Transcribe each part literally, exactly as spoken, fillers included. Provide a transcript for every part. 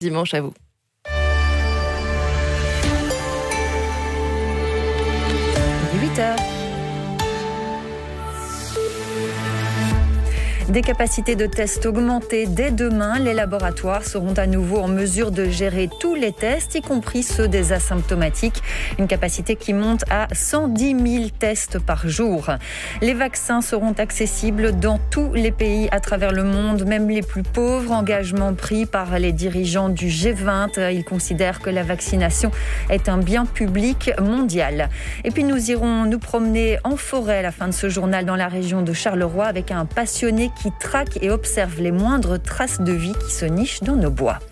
Dimanche à vous. huit heures. Des capacités de tests augmentées dès demain, les laboratoires seront à nouveau en mesure de gérer tous les tests, y compris ceux des asymptomatiques. Une capacité qui monte à cent dix mille tests par jour. Les vaccins seront accessibles dans tous les pays à travers le monde, même les plus pauvres. Engagement pris par les dirigeants du G vingt. Ils considèrent que la vaccination est un bien public mondial. Et puis nous irons nous promener en forêt à la fin de ce journal dans la région de Charleroi avec un passionné qui traque et observe les moindres traces de vie qui se nichent dans nos bois.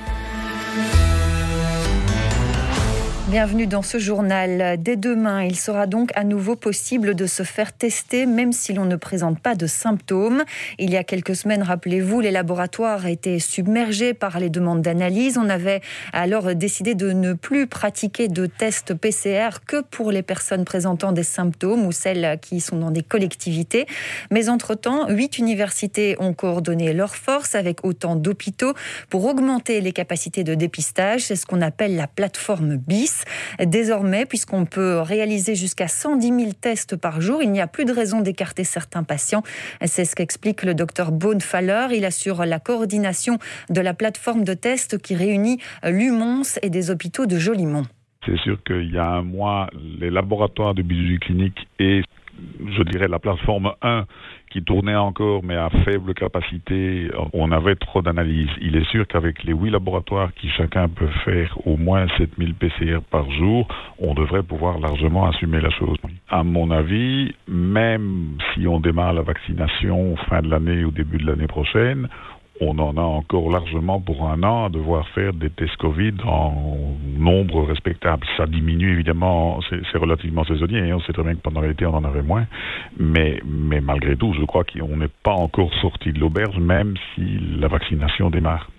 Bienvenue dans ce journal. Dès demain, il sera donc à nouveau possible de se faire tester, même si l'on ne présente pas de symptômes. Il y a quelques semaines, rappelez-vous, les laboratoires étaient submergés par les demandes d'analyse. On avait alors décidé de ne plus pratiquer de tests P C R que pour les personnes présentant des symptômes ou celles qui sont dans des collectivités. Mais entre-temps, huit universités ont coordonné leurs forces avec autant d'hôpitaux pour augmenter les capacités de dépistage. C'est ce qu'on appelle la plateforme B I S. Désormais, puisqu'on peut réaliser jusqu'à cent dix mille tests par jour, il n'y a plus de raison d'écarter certains patients. C'est ce qu'explique le docteur Beaune-Faller. Il assure la coordination de la plateforme de tests qui réunit l'U M O N S et des hôpitaux de Jolimont. C'est sûr qu'il y a un mois, les laboratoires de biologie clinique et, je dirais, la plateforme un qui tournait encore, mais à faible capacité, on avait trop d'analyses. Il est sûr qu'avec les huit laboratoires qui chacun peut faire au moins sept mille P C R par jour, on devrait pouvoir largement assumer la chose. À mon avis, même si on démarre la vaccination fin de l'année ou début de l'année prochaine, on en a encore largement pour un an à devoir faire des tests Covid en nombre respectable. Ça diminue évidemment, c'est, c'est relativement saisonnier, hein. On sait très bien que pendant l'été on en avait moins, mais, mais malgré tout, je crois qu'on n'est pas encore sorti de l'auberge, même si la vaccination démarre.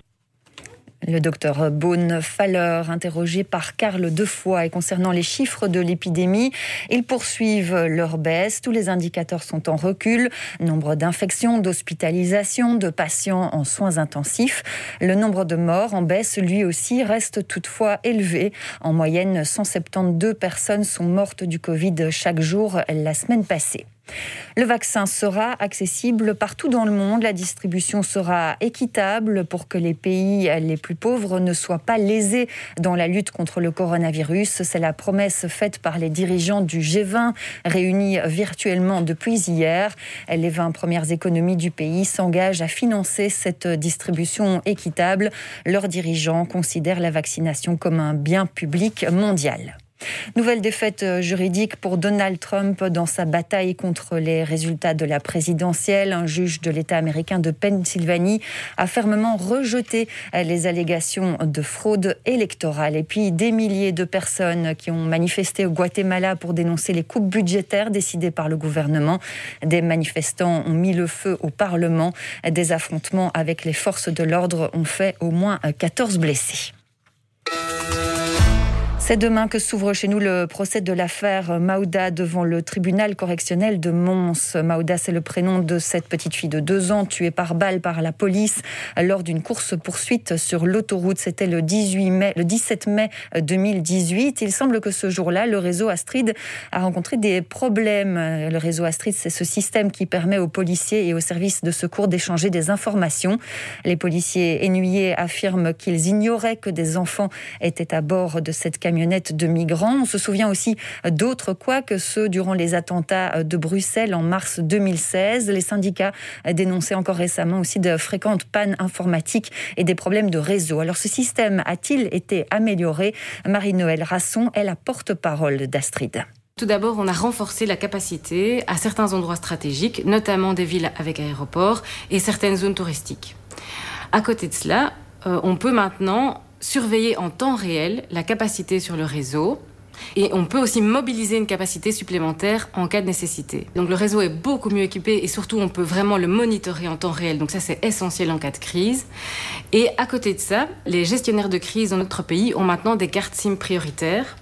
Le docteur Beaune-Faller, interrogé par Karl Defoy, et concernant les chiffres de l'épidémie, ils poursuivent leur baisse. Tous les indicateurs sont en recul. Nombre d'infections, d'hospitalisations, de patients en soins intensifs. Le nombre de morts en baisse, lui aussi, reste toutefois élevé. En moyenne, cent soixante-douze personnes sont mortes du Covid chaque jour la semaine passée. Le vaccin sera accessible partout dans le monde. La distribution sera équitable pour que les pays les plus pauvres ne soient pas lésés dans la lutte contre le coronavirus. C'est la promesse faite par les dirigeants du G vingt, réunis virtuellement depuis hier. Les vingt premières économies du pays s'engagent à financer cette distribution équitable. Leurs dirigeants considèrent la vaccination comme un bien public mondial. Nouvelle défaite juridique pour Donald Trump dans sa bataille contre les résultats de la présidentielle. Un juge de l'État américain de Pennsylvanie a fermement rejeté les allégations de fraude électorale. Et puis des milliers de personnes qui ont manifesté au Guatemala pour dénoncer les coupes budgétaires décidées par le gouvernement. Des manifestants ont mis le feu au Parlement. Des affrontements avec les forces de l'ordre ont fait au moins quatorze blessés. C'est demain que s'ouvre chez nous le procès de l'affaire Maouda devant le tribunal correctionnel de Mons. Maouda, c'est le prénom de cette petite fille de deux ans tuée par balle par la police lors d'une course-poursuite sur l'autoroute. C'était le dix-huit mai, le dix-sept mai deux mille dix-huit. Il semble que ce jour-là, le réseau Astrid a rencontré des problèmes. Le réseau Astrid, c'est ce système qui permet aux policiers et aux services de secours d'échanger des informations. Les policiers ennuyés affirment qu'ils ignoraient que des enfants étaient à bord de cette camionnette de migrants. On se souvient aussi d'autres couacs que ceux durant les attentats de Bruxelles en mars deux mille seize. Les syndicats dénonçaient encore récemment aussi de fréquentes pannes informatiques et des problèmes de réseau. Alors ce système a-t-il été amélioré ? Marie-Noëlle Rasson est la porte-parole d'Astrid. Tout d'abord, on a renforcé la capacité à certains endroits stratégiques, notamment des villes avec aéroport et certaines zones touristiques. À côté de cela, euh, on peut maintenant surveiller en temps réel la capacité sur le réseau et on peut aussi mobiliser une capacité supplémentaire en cas de nécessité. Donc le réseau est beaucoup mieux équipé et surtout on peut vraiment le monitorer en temps réel. Donc ça c'est essentiel en cas de crise. Et à côté de ça, les gestionnaires de crise dans notre pays ont maintenant des cartes SIM prioritaires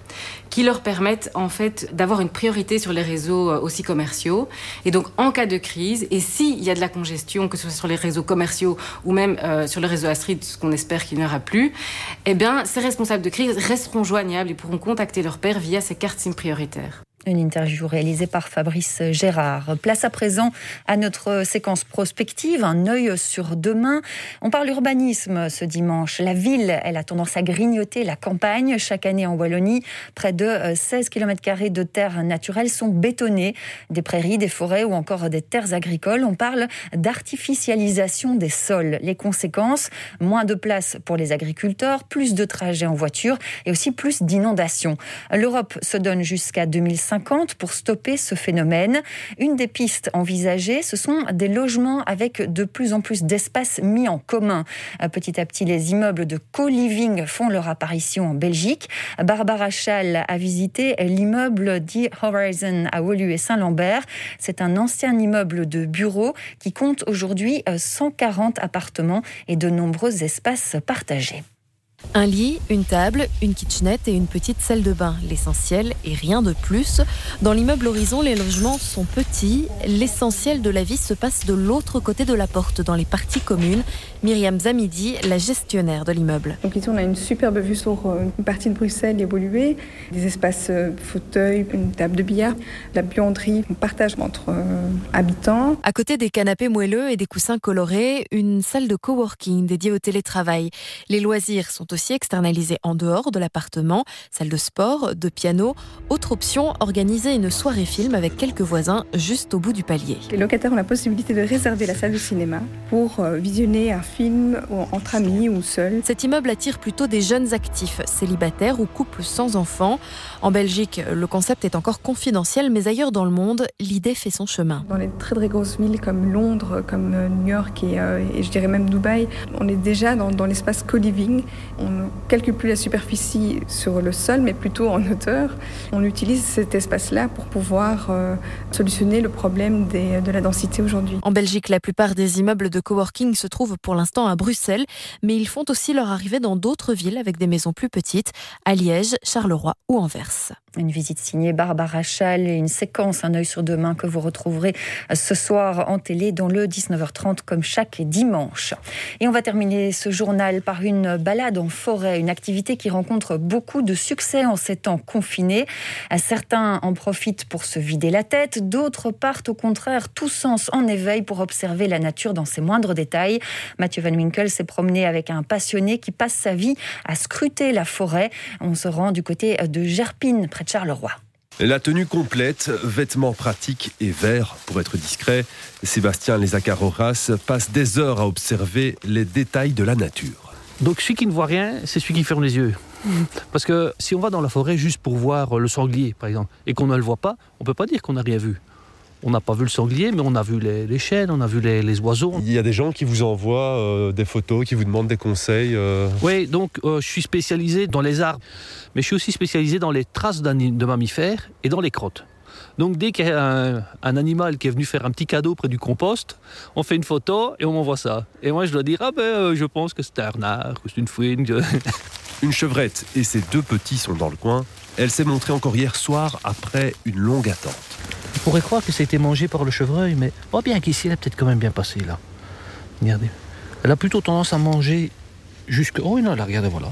qui leur permettent en fait d'avoir une priorité sur les réseaux aussi commerciaux. Et donc en cas de crise, et s'il y a de la congestion, que ce soit sur les réseaux commerciaux ou même euh, sur le réseau Astrid, ce qu'on espère qu'il n'y aura plus, eh bien ces responsables de crise resteront joignables et pourront contacter leur père via ces cartes SIM prioritaires. Une interview réalisée par Fabrice Gérard. Place à présent à notre séquence prospective, un œil sur demain. On parle urbanisme ce dimanche. La ville, elle a tendance à grignoter la campagne. Chaque année en Wallonie, près de seize kilomètres carrés de terres naturelles sont bétonnées. Des prairies, des forêts ou encore des terres agricoles. On parle d'artificialisation des sols. Les conséquences, moins de place pour les agriculteurs, plus de trajets en voiture et aussi plus d'inondations. L'Europe se donne jusqu'à deux mille cinquante pour stopper ce phénomène. Une des pistes envisagées, ce sont des logements avec de plus en plus d'espaces mis en commun. Petit à petit, les immeubles de co-living font leur apparition en Belgique. Barbara Schall a visité l'immeuble The Horizon à Woluwe et Saint-Lambert. C'est un ancien immeuble de bureaux qui compte aujourd'hui cent quarante appartements et de nombreux espaces partagés. Un lit, une table, une kitchenette et une petite salle de bain. L'essentiel et rien de plus. Dans l'immeuble Horizon, les logements sont petits. L'essentiel de la vie se passe de l'autre côté de la porte, dans les parties communes. Myriam Zamidi, la gestionnaire de l'immeuble. Donc ici, on a une superbe vue sur une partie de Bruxelles et Woluwe. Des espaces fauteuils, une table de billard, la buanderie. On partage entre euh, habitants. À côté des canapés moelleux et des coussins colorés, une salle de coworking dédiée au télétravail. Les loisirs sont aussi externalisés en dehors de l'appartement. Salle de sport, de piano. Autre option, organiser une soirée film avec quelques voisins juste au bout du palier. Les locataires ont la possibilité de réserver la salle de cinéma pour visionner un film entre amis ou seuls. Cet immeuble attire plutôt des jeunes actifs, célibataires ou couples sans enfants. En Belgique, le concept est encore confidentiel, mais ailleurs dans le monde, l'idée fait son chemin. Dans les très très grosses villes comme Londres, comme New York et, euh, et je dirais même Dubaï, on est déjà dans, dans l'espace co-living. On ne calcule plus la superficie sur le sol, mais plutôt en hauteur. On utilise cet espace-là pour pouvoir euh, solutionner le problème des, de la densité aujourd'hui. En Belgique, la plupart des immeubles de coworking se trouvent pour l'instant à Bruxelles, mais ils font aussi leur arrivée dans d'autres villes avec des maisons plus petites, à Liège, Charleroi ou Anvers. Une visite signée Barbara Schall et une séquence Un œil sur demain que vous retrouverez ce soir en télé dans le dix-neuf heures trente comme chaque dimanche. Et on va terminer ce journal par une balade en forêt, une activité qui rencontre beaucoup de succès en ces temps confinés. Certains en profitent pour se vider la tête, d'autres partent au contraire tous sens en éveil pour observer la nature dans ses moindres détails. Mathieu Van Winkel s'est promené avec un passionné qui passe sa vie à scruter la forêt. On se rend du côté de Gerpine, près de Charleroi. La tenue complète, vêtements pratiques et verts pour être discret. Sébastien Lézacard-Horace passe des heures à observer les détails de la nature. Donc celui qui ne voit rien, c'est celui qui ferme les yeux. Parce que si on va dans la forêt juste pour voir le sanglier, par exemple, et qu'on ne le voit pas, on ne peut pas dire qu'on n'a rien vu. On n'a pas vu le sanglier, mais on a vu les, les chênes, on a vu les, les oiseaux. Il y a des gens qui vous envoient euh, des photos, qui vous demandent des conseils. Euh... Oui, donc euh, je suis spécialisé dans les arbres, mais je suis aussi spécialisé dans les traces de mammifères et dans les crottes. Donc dès qu'il y a un, un animal qui est venu faire un petit cadeau près du compost, on fait une photo et on m'envoie ça. Et moi je dois dire, ah ben euh, je pense que c'est un renard, que c'est une fouine. Que... Une chevrette et ses deux petits sont dans le coin. Elle s'est montrée encore hier soir après une longue attente. On pourrait croire que ça a été mangé par le chevreuil, mais oh, bien qu'ici, elle est peut-être quand même bien passée, là. Regardez. Elle a plutôt tendance à manger jusque... Oh non, là, regardez, voilà.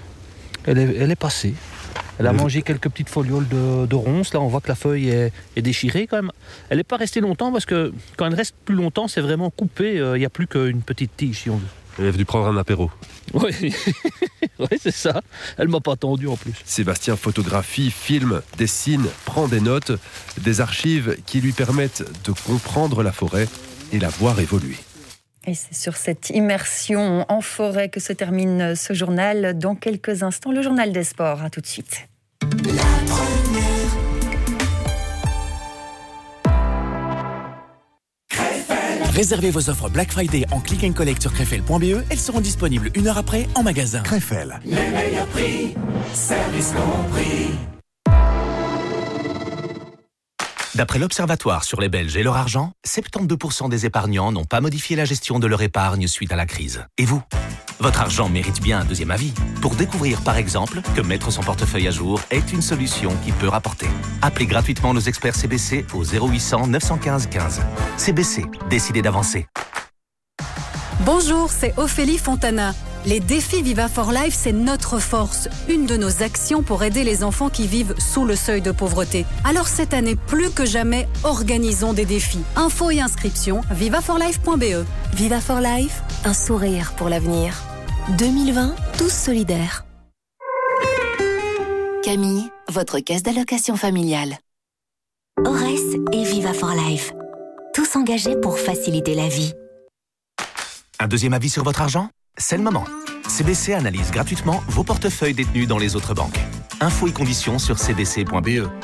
Elle est, elle est passée. Elle a mmh. mangé quelques petites folioles de, de ronces. Là, on voit que la feuille est, est déchirée, quand même. Elle n'est pas restée longtemps, parce que quand elle reste plus longtemps, c'est vraiment coupé. Il euh, n'y a plus qu'une petite tige, si on veut. Elle est venue prendre un apéro. Oui, ouais, c'est ça. Elle m'a pas attendu en plus. Sébastien photographie, filme, dessine, prend des notes, des archives qui lui permettent de comprendre la forêt et la voir évoluer. Et c'est sur cette immersion en forêt que se termine ce journal. Dans quelques instants, le journal des sports. À tout de suite. La première. Réservez vos offres Black Friday en click and collect sur crefel point b e. Elles seront disponibles une heure après en magasin. Crefel. Les meilleurs prix, service compris. D'après l'Observatoire sur les Belges et leur argent, soixante-douze pour cent des épargnants n'ont pas modifié la gestion de leur épargne suite à la crise. Et vous ? Votre argent mérite bien un deuxième avis. Pour découvrir par exemple que mettre son portefeuille à jour est une solution qui peut rapporter. Appelez gratuitement nos experts C B C au zéro huit cents neuf cent quinze quinze. C B C, décidez d'avancer. Bonjour, c'est Ophélie Fontana. Les défis Viva for Life, c'est notre force, une de nos actions pour aider les enfants qui vivent sous le seuil de pauvreté. Alors cette année, plus que jamais, organisons des défis. Infos et inscriptions, viva for life point b e. Viva for Life, un sourire pour l'avenir. deux mille vingt, tous solidaires. Camille, votre caisse d'allocation familiale. Ores et Viva for Life, tous engagés pour faciliter la vie. Un deuxième avis sur votre argent ? C'est le moment. C B C analyse gratuitement vos portefeuilles détenus dans les autres banques. Infos et conditions sur c b c point b e.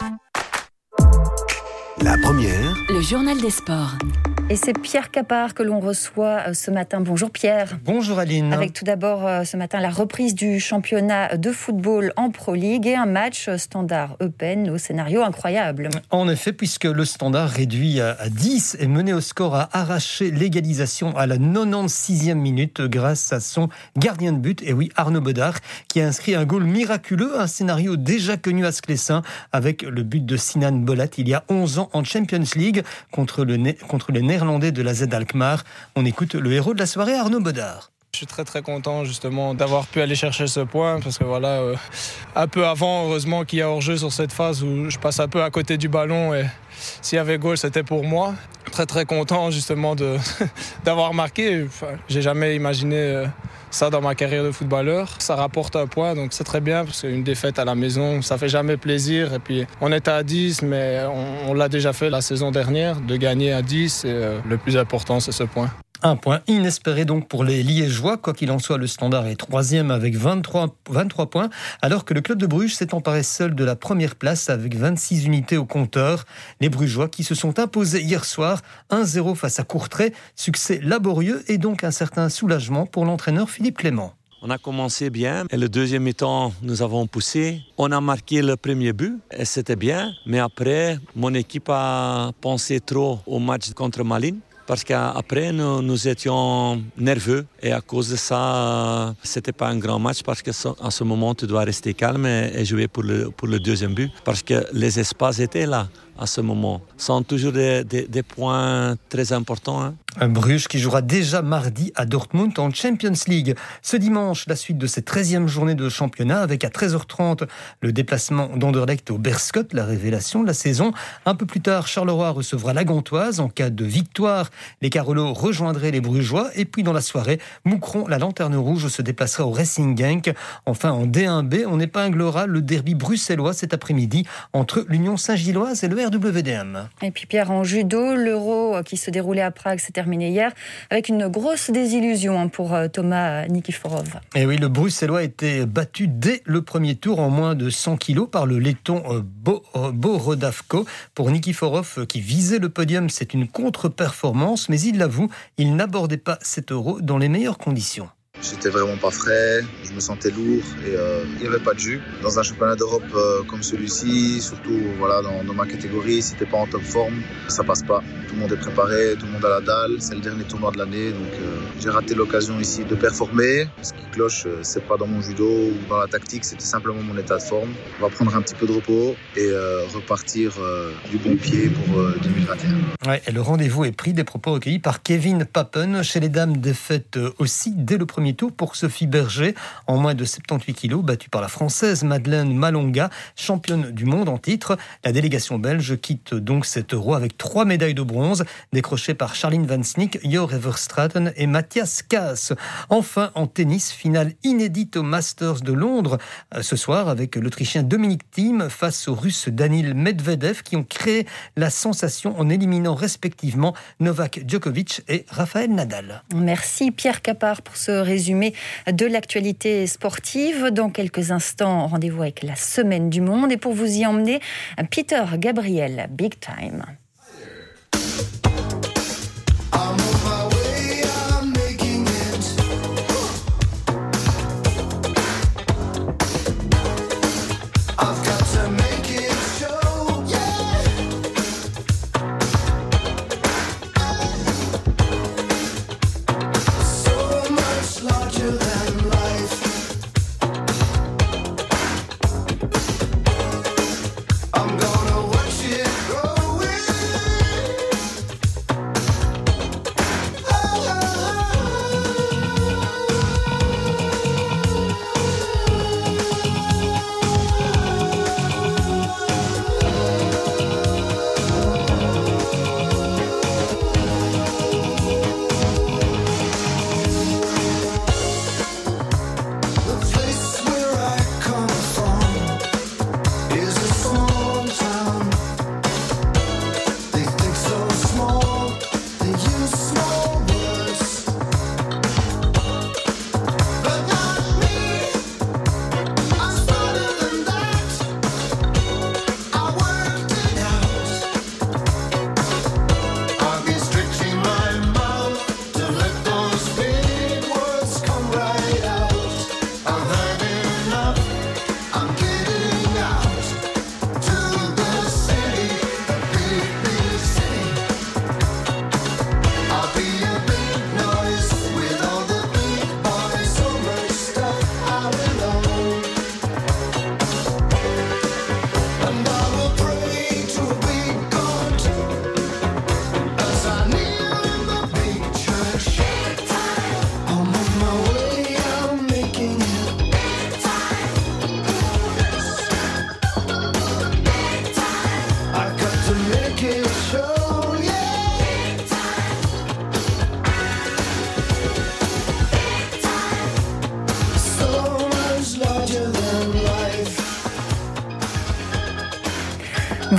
La première. Le journal des sports. Et c'est Pierre Capard que l'on reçoit ce matin. Bonjour Pierre. Bonjour Aline. Avec tout d'abord ce matin la reprise du championnat de football en Pro League et un match Standard Eupen au scénario incroyable. En effet, puisque le Standard réduit à dix et mené au score a arraché l'égalisation à la quatre-vingt-seizième minute grâce à son gardien de but, et oui Arnaud Bodard, qui a inscrit un goal miraculeux, un scénario déjà connu à Sclessin avec le but de Sinan Bolat il y a onze ans en Champions League contre, le, contre les Néerlandais de la Z Alkmaar. On écoute le héros de la soirée, Arnaud Bodard. Je suis très très content justement d'avoir pu aller chercher ce point parce que voilà, euh, un peu avant, heureusement qu'il y a hors-jeu sur cette phase où je passe un peu à côté du ballon et s'il y avait goal, c'était pour moi. Très très content justement de, d'avoir marqué. Enfin, j'ai jamais imaginé euh, ça dans ma carrière de footballeur. Ça rapporte un point, donc c'est très bien parce qu'une défaite à la maison, ça fait jamais plaisir. Et puis on était à dix, mais on, on l'a déjà fait la saison dernière, de gagner à dix. Et euh, le plus important, c'est ce point. Un point inespéré donc pour les Liégeois. Quoi qu'il en soit, le Standard est troisième avec vingt-trois, vingt-trois points, alors que le club de Bruges s'est emparé seul de la première place avec vingt-six unités au compteur. Les Brugeois qui se sont imposés hier soir un zéro face à Courtrai. Succès laborieux et donc un certain soulagement pour l'entraîneur Philippe Clément. On a commencé bien et le deuxième mi-temps, nous avons poussé. On a marqué le premier but et c'était bien. Mais après, mon équipe a pensé trop au match contre Malines. Parce qu'après, nous, nous étions nerveux et à cause de ça, c'était pas un grand match parce qu'à ce moment, tu dois rester calme et, et jouer pour le, pour le deuxième but. Parce que les espaces étaient là à ce moment. Ce sont toujours des, des, des points très importants. Hein. Un Bruges qui jouera déjà mardi à Dortmund en Champions League. Ce dimanche, la suite de cette treizième journée de championnat avec à treize heures trente le déplacement d'Anderlecht au Beerschot, la révélation de la saison. Un peu plus tard, Charleroi recevra la Gantoise. En cas de victoire, les Carolos rejoindraient les Brugeois. Et puis dans la soirée, Moucron, la Lanterne Rouge, se déplacera au Racing Genk. Enfin, en D un B, on épinglera le derby bruxellois cet après-midi entre l'Union Saint-Gilloise et le R W D M. Et puis Pierre, en judo, l'Euro qui se déroulait à Prague s'est terminé hier avec une grosse désillusion pour Thomas Nikiforov. Et oui, le Bruxellois a été battu dès le premier tour en moins de cent kilos par le Letton Bo, Borodavko. Pour Nikiforov qui visait le podium, c'est une contre-performance, mais il l'avoue, il n'abordait pas cet Euro dans les meilleures conditions. J'étais vraiment pas frais, je me sentais lourd et euh, il n'y avait pas de jus. Dans un championnat d'Europe euh, comme celui-ci, surtout voilà, dans, dans ma catégorie, si t'es pas en top forme, ça passe pas. Tout le monde est préparé, tout le monde a la dalle, c'est le dernier tournoi de l'année, donc euh, j'ai raté l'occasion ici de performer. Ce qui cloche, euh, c'est pas dans mon judo ou dans la tactique, c'était simplement mon état de forme. On va prendre un petit peu de repos et euh, repartir euh, du bon pied pour euh, deux mille vingt et un. Ouais, et le rendez-vous est pris, des propos recueillis par Kevin Papen. Chez les dames, défaite aussi dès le premier tour pour Sophie Berger, en moins de soixante-dix kilos, battue par la Française Madeleine Malonga, championne du monde en titre. La délégation belge quitte donc cet Euro avec trois médailles de bronze, décrochées par Charline Van Snick, Jor Everstraten et Mathias Kaas. Enfin, en tennis, finale inédite au Masters de Londres, ce soir avec l'Autrichien Dominic Thiem face au Russe Danil Medvedev, qui ont créé la sensation en éliminant respectivement Novak Djokovic et Rafael Nadal. Merci Pierre Capard pour ce résumé de l'actualité sportive. Dans quelques instants, rendez-vous avec la Semaine du Monde. Et pour vous y emmener, Peter Gabriel, Big Time.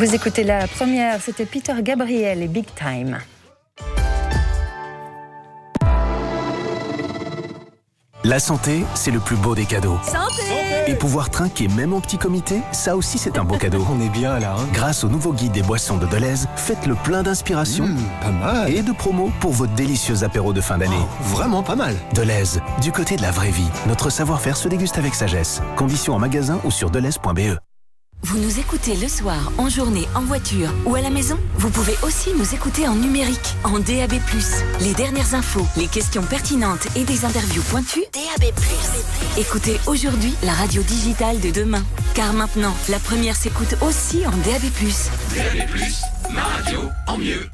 Vous écoutez la première, c'était Peter Gabriel et Big Time. La santé, c'est le plus beau des cadeaux. Santé! Et pouvoir trinquer même en petit comité, ça aussi c'est un beau cadeau. On est bien là. Hein. Grâce au nouveau guide des boissons de Delhaize, faites le plein d'inspiration mmh, pas mal. Et de promos pour vos délicieux apéros de fin d'année. Oh, vraiment pas mal. Delhaize, du côté de la vraie vie. Notre savoir-faire se déguste avec sagesse. Conditions en magasin ou sur delhaize point b e. Vous nous écoutez le soir, en journée, en voiture ou à la maison? Vous pouvez aussi nous écouter en numérique, en D A B plus. Les dernières infos, les questions pertinentes et des interviews pointues. D A B plus. Écoutez aujourd'hui la radio digitale de demain. Car maintenant, la première s'écoute aussi en D A B plus. D A B plus, ma radio en mieux.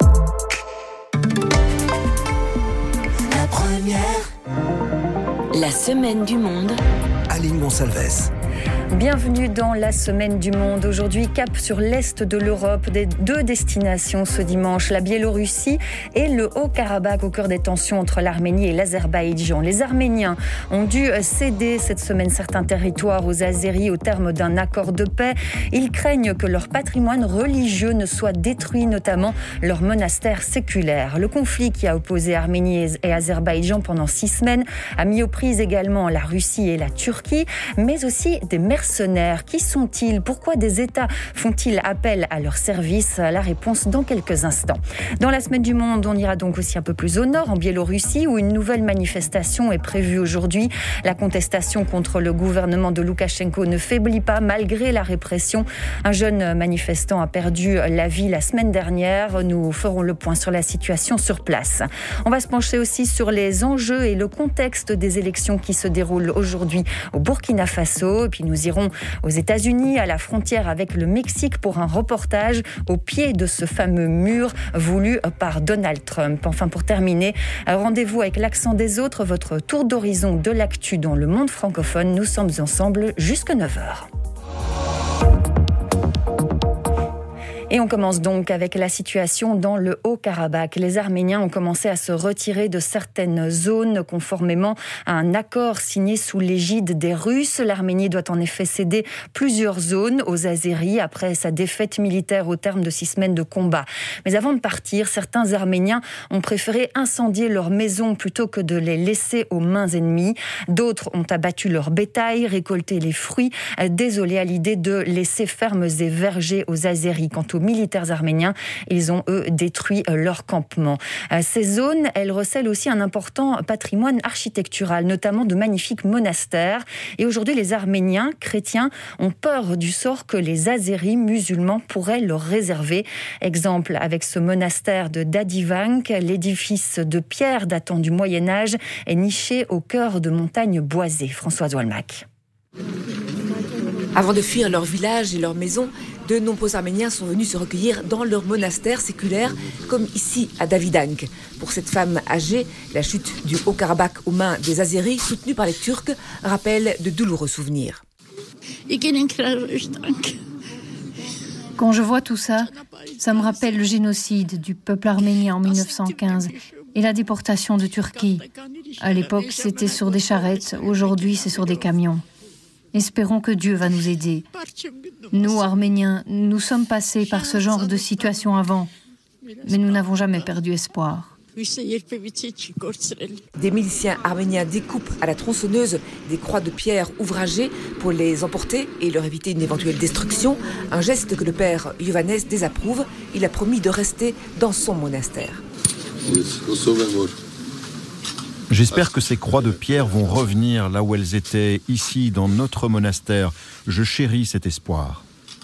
La première. La semaine du monde. Aline Gonçalves. Bienvenue dans la Semaine du Monde. Aujourd'hui, cap sur l'Est de l'Europe. Des deux destinations ce dimanche, la Biélorussie et le Haut-Karabakh, au cœur des tensions entre l'Arménie et l'Azerbaïdjan. Les Arméniens ont dû céder cette semaine certains territoires aux Azéris au terme d'un accord de paix. Ils craignent que leur patrimoine religieux ne soit détruit, notamment leur monastère séculaire. Le conflit qui a opposé Arménie et Azerbaïdjan pendant six semaines a mis aux prises également la Russie et la Turquie, mais aussi des mercenaires. Qui sont-ils? Pourquoi des États font-ils appel à leur service? La réponse dans quelques instants. Dans la Semaine du Monde, on ira donc aussi un peu plus au nord, en Biélorussie, où une nouvelle manifestation est prévue aujourd'hui. La contestation contre le gouvernement de Loukachenko ne faiblit pas malgré la répression. Un jeune manifestant a perdu la vie la semaine dernière. Nous ferons le point sur la situation sur place. On va se pencher aussi sur les enjeux et le contexte des élections qui se déroulent aujourd'hui au Burkina Faso. Et puis nous irons aux États-Unis, à la frontière avec le Mexique, pour un reportage au pied de ce fameux mur voulu par Donald Trump. Enfin, pour terminer, rendez-vous avec l'accent des autres, votre tour d'horizon de l'actu dans le monde francophone. Nous sommes ensemble jusqu'à neuf heures. Et on commence donc avec la situation dans le Haut-Karabakh. Les Arméniens ont commencé à se retirer de certaines zones conformément à un accord signé sous l'égide des Russes. L'Arménie doit en effet céder plusieurs zones aux Azéris après sa défaite militaire au terme de six semaines de combat. Mais avant de partir, certains Arméniens ont préféré incendier leurs maisons plutôt que de les laisser aux mains ennemies. D'autres ont abattu leur bétail, récolté les fruits, désolés à l'idée de laisser fermes et vergers aux Azéris. Quant aux militaires arméniens, ils ont, eux, détruit leur campement. Ces zones, elles recèlent aussi un important patrimoine architectural, notamment de magnifiques monastères. Et aujourd'hui, les Arméniens chrétiens ont peur du sort que les Azéris musulmans pourraient leur réserver. Exemple avec ce monastère de Dadivank, l'édifice de pierre datant du Moyen-Âge est niché au cœur de montagnes boisées. Françoise Walmack. Avant de fuir leur village et leur maison, de nombreux Arméniens sont venus se recueillir dans leur monastère séculaire, comme ici à Davidank. Pour cette femme âgée, la chute du Haut-Karabakh aux mains des Azéris, soutenue par les Turcs, rappelle de douloureux souvenirs. Quand je vois tout ça, ça me rappelle le génocide du peuple arménien en mille neuf cent quinze et la déportation de Turquie. À l'époque, c'était sur des charrettes, aujourd'hui c'est sur des camions. Espérons que Dieu va nous aider. Nous, Arméniens, nous sommes passés par ce genre de situation avant, mais nous n'avons jamais perdu espoir. Des miliciens arméniens découpent à la tronçonneuse des croix de pierre ouvragées pour les emporter et leur éviter une éventuelle destruction, un geste que le père Ioannes désapprouve. Il a promis de rester dans son monastère. J'espère que ces croix de pierre vont revenir là où elles étaient, ici, dans notre monastère. Je chéris cet espoir.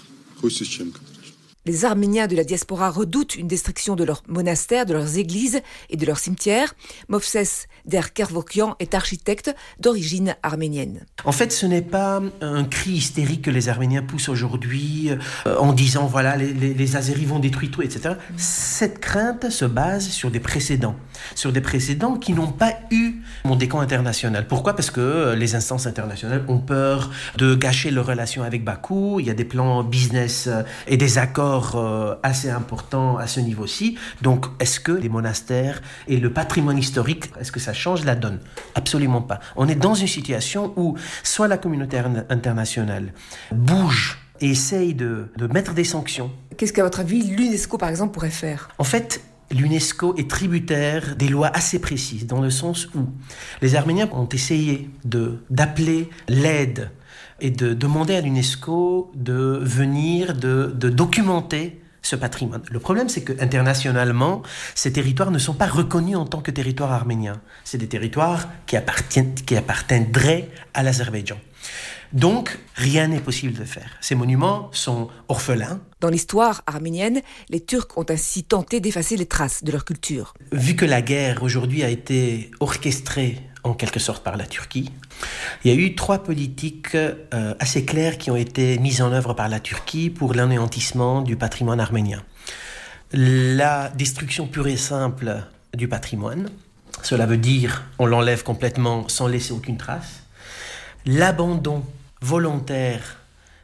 Les Arméniens de la diaspora redoutent une destruction de leurs monastères, de leurs églises et de leurs cimetières. Movses Der-Kervokian est architecte d'origine arménienne. En fait, ce n'est pas un cri hystérique que les Arméniens poussent aujourd'hui euh, en disant voilà, les, les, les Azéris vont détruire tout, et cetera. Cette crainte se base sur des précédents, sur des précédents qui n'ont pas eu mon décan international. Pourquoi ? Parce que euh, les instances internationales ont peur de gâcher leurs relations avec Bakou. Il y a des plans business euh, et des accords assez important à ce niveau-ci. Donc, est-ce que les monastères et le patrimoine historique, est-ce que ça change la donne ? Absolument pas. On est dans une situation où soit la communauté internationale bouge et essaye de, de mettre des sanctions. Qu'est-ce qu'à votre avis l'UNESCO par exemple pourrait faire ? En fait, l'UNESCO est tributaire des lois assez précises, dans le sens où les Arméniens ont essayé de, d'appeler l'aide et de demander à l'UNESCO de venir, de, de documenter ce patrimoine. Le problème, c'est qu'internationalement, ces territoires ne sont pas reconnus en tant que territoires arméniens. C'est des territoires qui appartiennent, qui appartiendraient à l'Azerbaïdjan. Donc, rien n'est possible de faire. Ces monuments sont orphelins. Dans l'histoire arménienne, les Turcs ont ainsi tenté d'effacer les traces de leur culture. Vu que la guerre aujourd'hui a été orchestrée en quelque sorte par la Turquie, il y a eu trois politiques euh, assez claires qui ont été mises en œuvre par la Turquie pour l'anéantissement du patrimoine arménien. La destruction pure et simple du patrimoine, cela veut dire on l'enlève complètement sans laisser aucune trace. L'abandon volontaire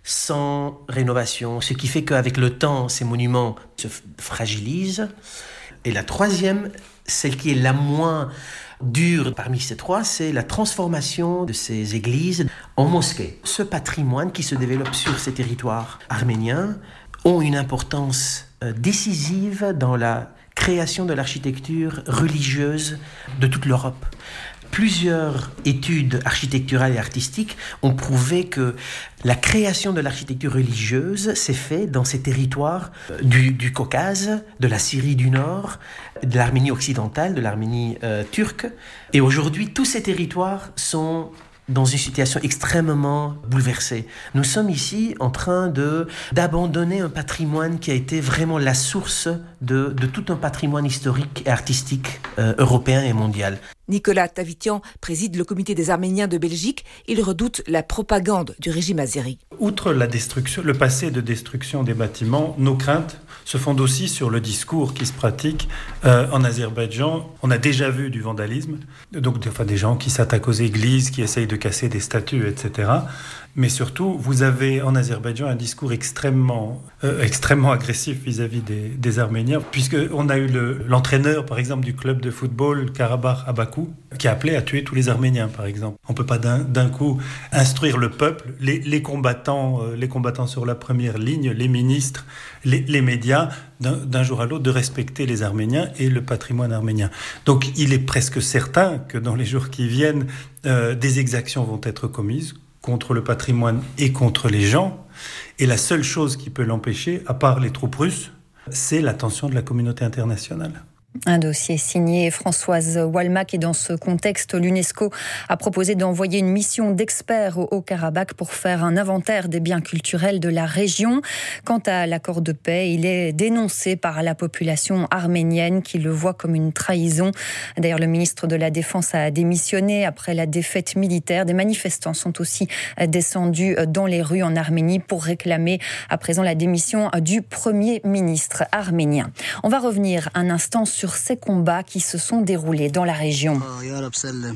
sans rénovation, ce qui fait qu'avec le temps, ces monuments se fragilisent. Et la troisième, celle qui est la moins dure parmi ces trois, c'est la transformation de ces églises en mosquées. Ce patrimoine qui se développe sur ces territoires arméniens ont une importance décisive dans la création de l'architecture religieuse de toute l'Europe. Plusieurs études architecturales et artistiques ont prouvé que la création de l'architecture religieuse s'est faite dans ces territoires du, du Caucase, de la Syrie du Nord, de l'Arménie occidentale, de l'Arménie euh, turque. Et aujourd'hui, tous ces territoires sont dans une situation extrêmement bouleversée. Nous sommes ici en train de, d'abandonner un patrimoine qui a été vraiment la source de, de tout un patrimoine historique et artistique euh, européen et mondial. Nicolas Tavitian préside le comité des Arméniens de Belgique. Il redoute la propagande du régime azéri. Outre la destruction, le passé de destruction des bâtiments, nos craintes se fondent aussi sur le discours qui se pratique euh, en Azerbaïdjan. On a déjà vu du vandalisme, donc enfin, des gens qui s'attaquent aux églises, qui essayent de casser des statues, et cetera. Mais surtout, vous avez en Azerbaïdjan un discours extrêmement, euh, extrêmement agressif vis-à-vis des, des Arméniens, puisqu'on a eu le, l'entraîneur, par exemple, du club de football Karabakh à Bakou, qui a appelé à tuer tous les Arméniens, par exemple. On ne peut pas d'un, d'un coup instruire le peuple, les, les, combattants, euh, les combattants sur la première ligne, les ministres, les, les médias, d'un, d'un jour à l'autre, de respecter les Arméniens et le patrimoine arménien. Donc, il est presque certain que dans les jours qui viennent, euh, des exactions vont être commises contre le patrimoine et contre les gens. Et la seule chose qui peut l'empêcher, à part les troupes russes, c'est l'attention de la communauté internationale. Un dossier signé Françoise Walmack, et dans ce contexte, l'UNESCO a proposé d'envoyer une mission d'experts au Haut-Karabakh pour faire un inventaire des biens culturels de la région. Quant à l'accord de paix, il est dénoncé par la population arménienne qui le voit comme une trahison. D'ailleurs, le ministre de la Défense a démissionné après la défaite militaire. Des manifestants sont aussi descendus dans les rues en Arménie pour réclamer à présent la démission du Premier ministre arménien. On va revenir un instant sur sur ces combats qui se sont déroulés dans la région. Oh, ya Rab sallam.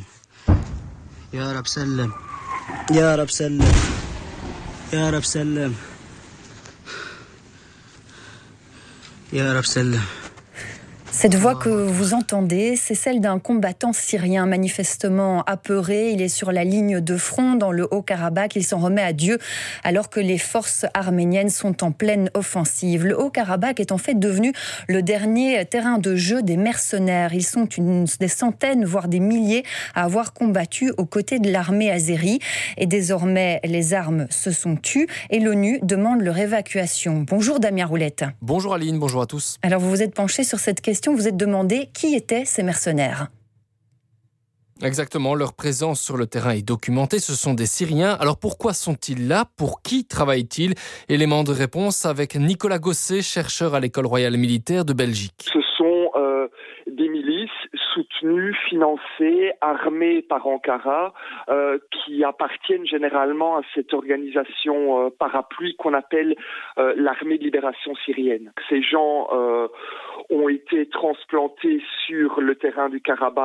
Ya Rab sallam. Ya Rab sallam. Ya Rab sallam. Ya Rab sallam. Cette voix que vous entendez, c'est celle d'un combattant syrien manifestement apeuré. Il est sur la ligne de front dans le Haut-Karabakh. Il s'en remet à Dieu alors que les forces arméniennes sont en pleine offensive. Le Haut-Karabakh est en fait devenu le dernier terrain de jeu des mercenaires. Ils sont une, des centaines, voire des milliers à avoir combattu aux côtés de l'armée azérie. Et désormais, les armes se sont tues et l'ONU demande leur évacuation. Bonjour Damien Roulette. Bonjour Aline, bonjour à tous. Alors vous vous êtes penché sur cette question. Vous êtes demandé qui étaient ces mercenaires. Exactement, leur présence sur le terrain est documentée, ce sont des Syriens. Alors pourquoi sont-ils là ? Pour qui travaillent-ils ? Élément de réponse avec Nicolas Gosset, chercheur à l'École royale militaire de Belgique. Ce sont euh, des milices soutenues, financées, armées par Ankara, euh, qui appartiennent généralement à cette organisation euh, parapluie qu'on appelle euh, l'armée de libération syrienne. Ces gens euh, ont été transplantés sur le terrain du Karabakh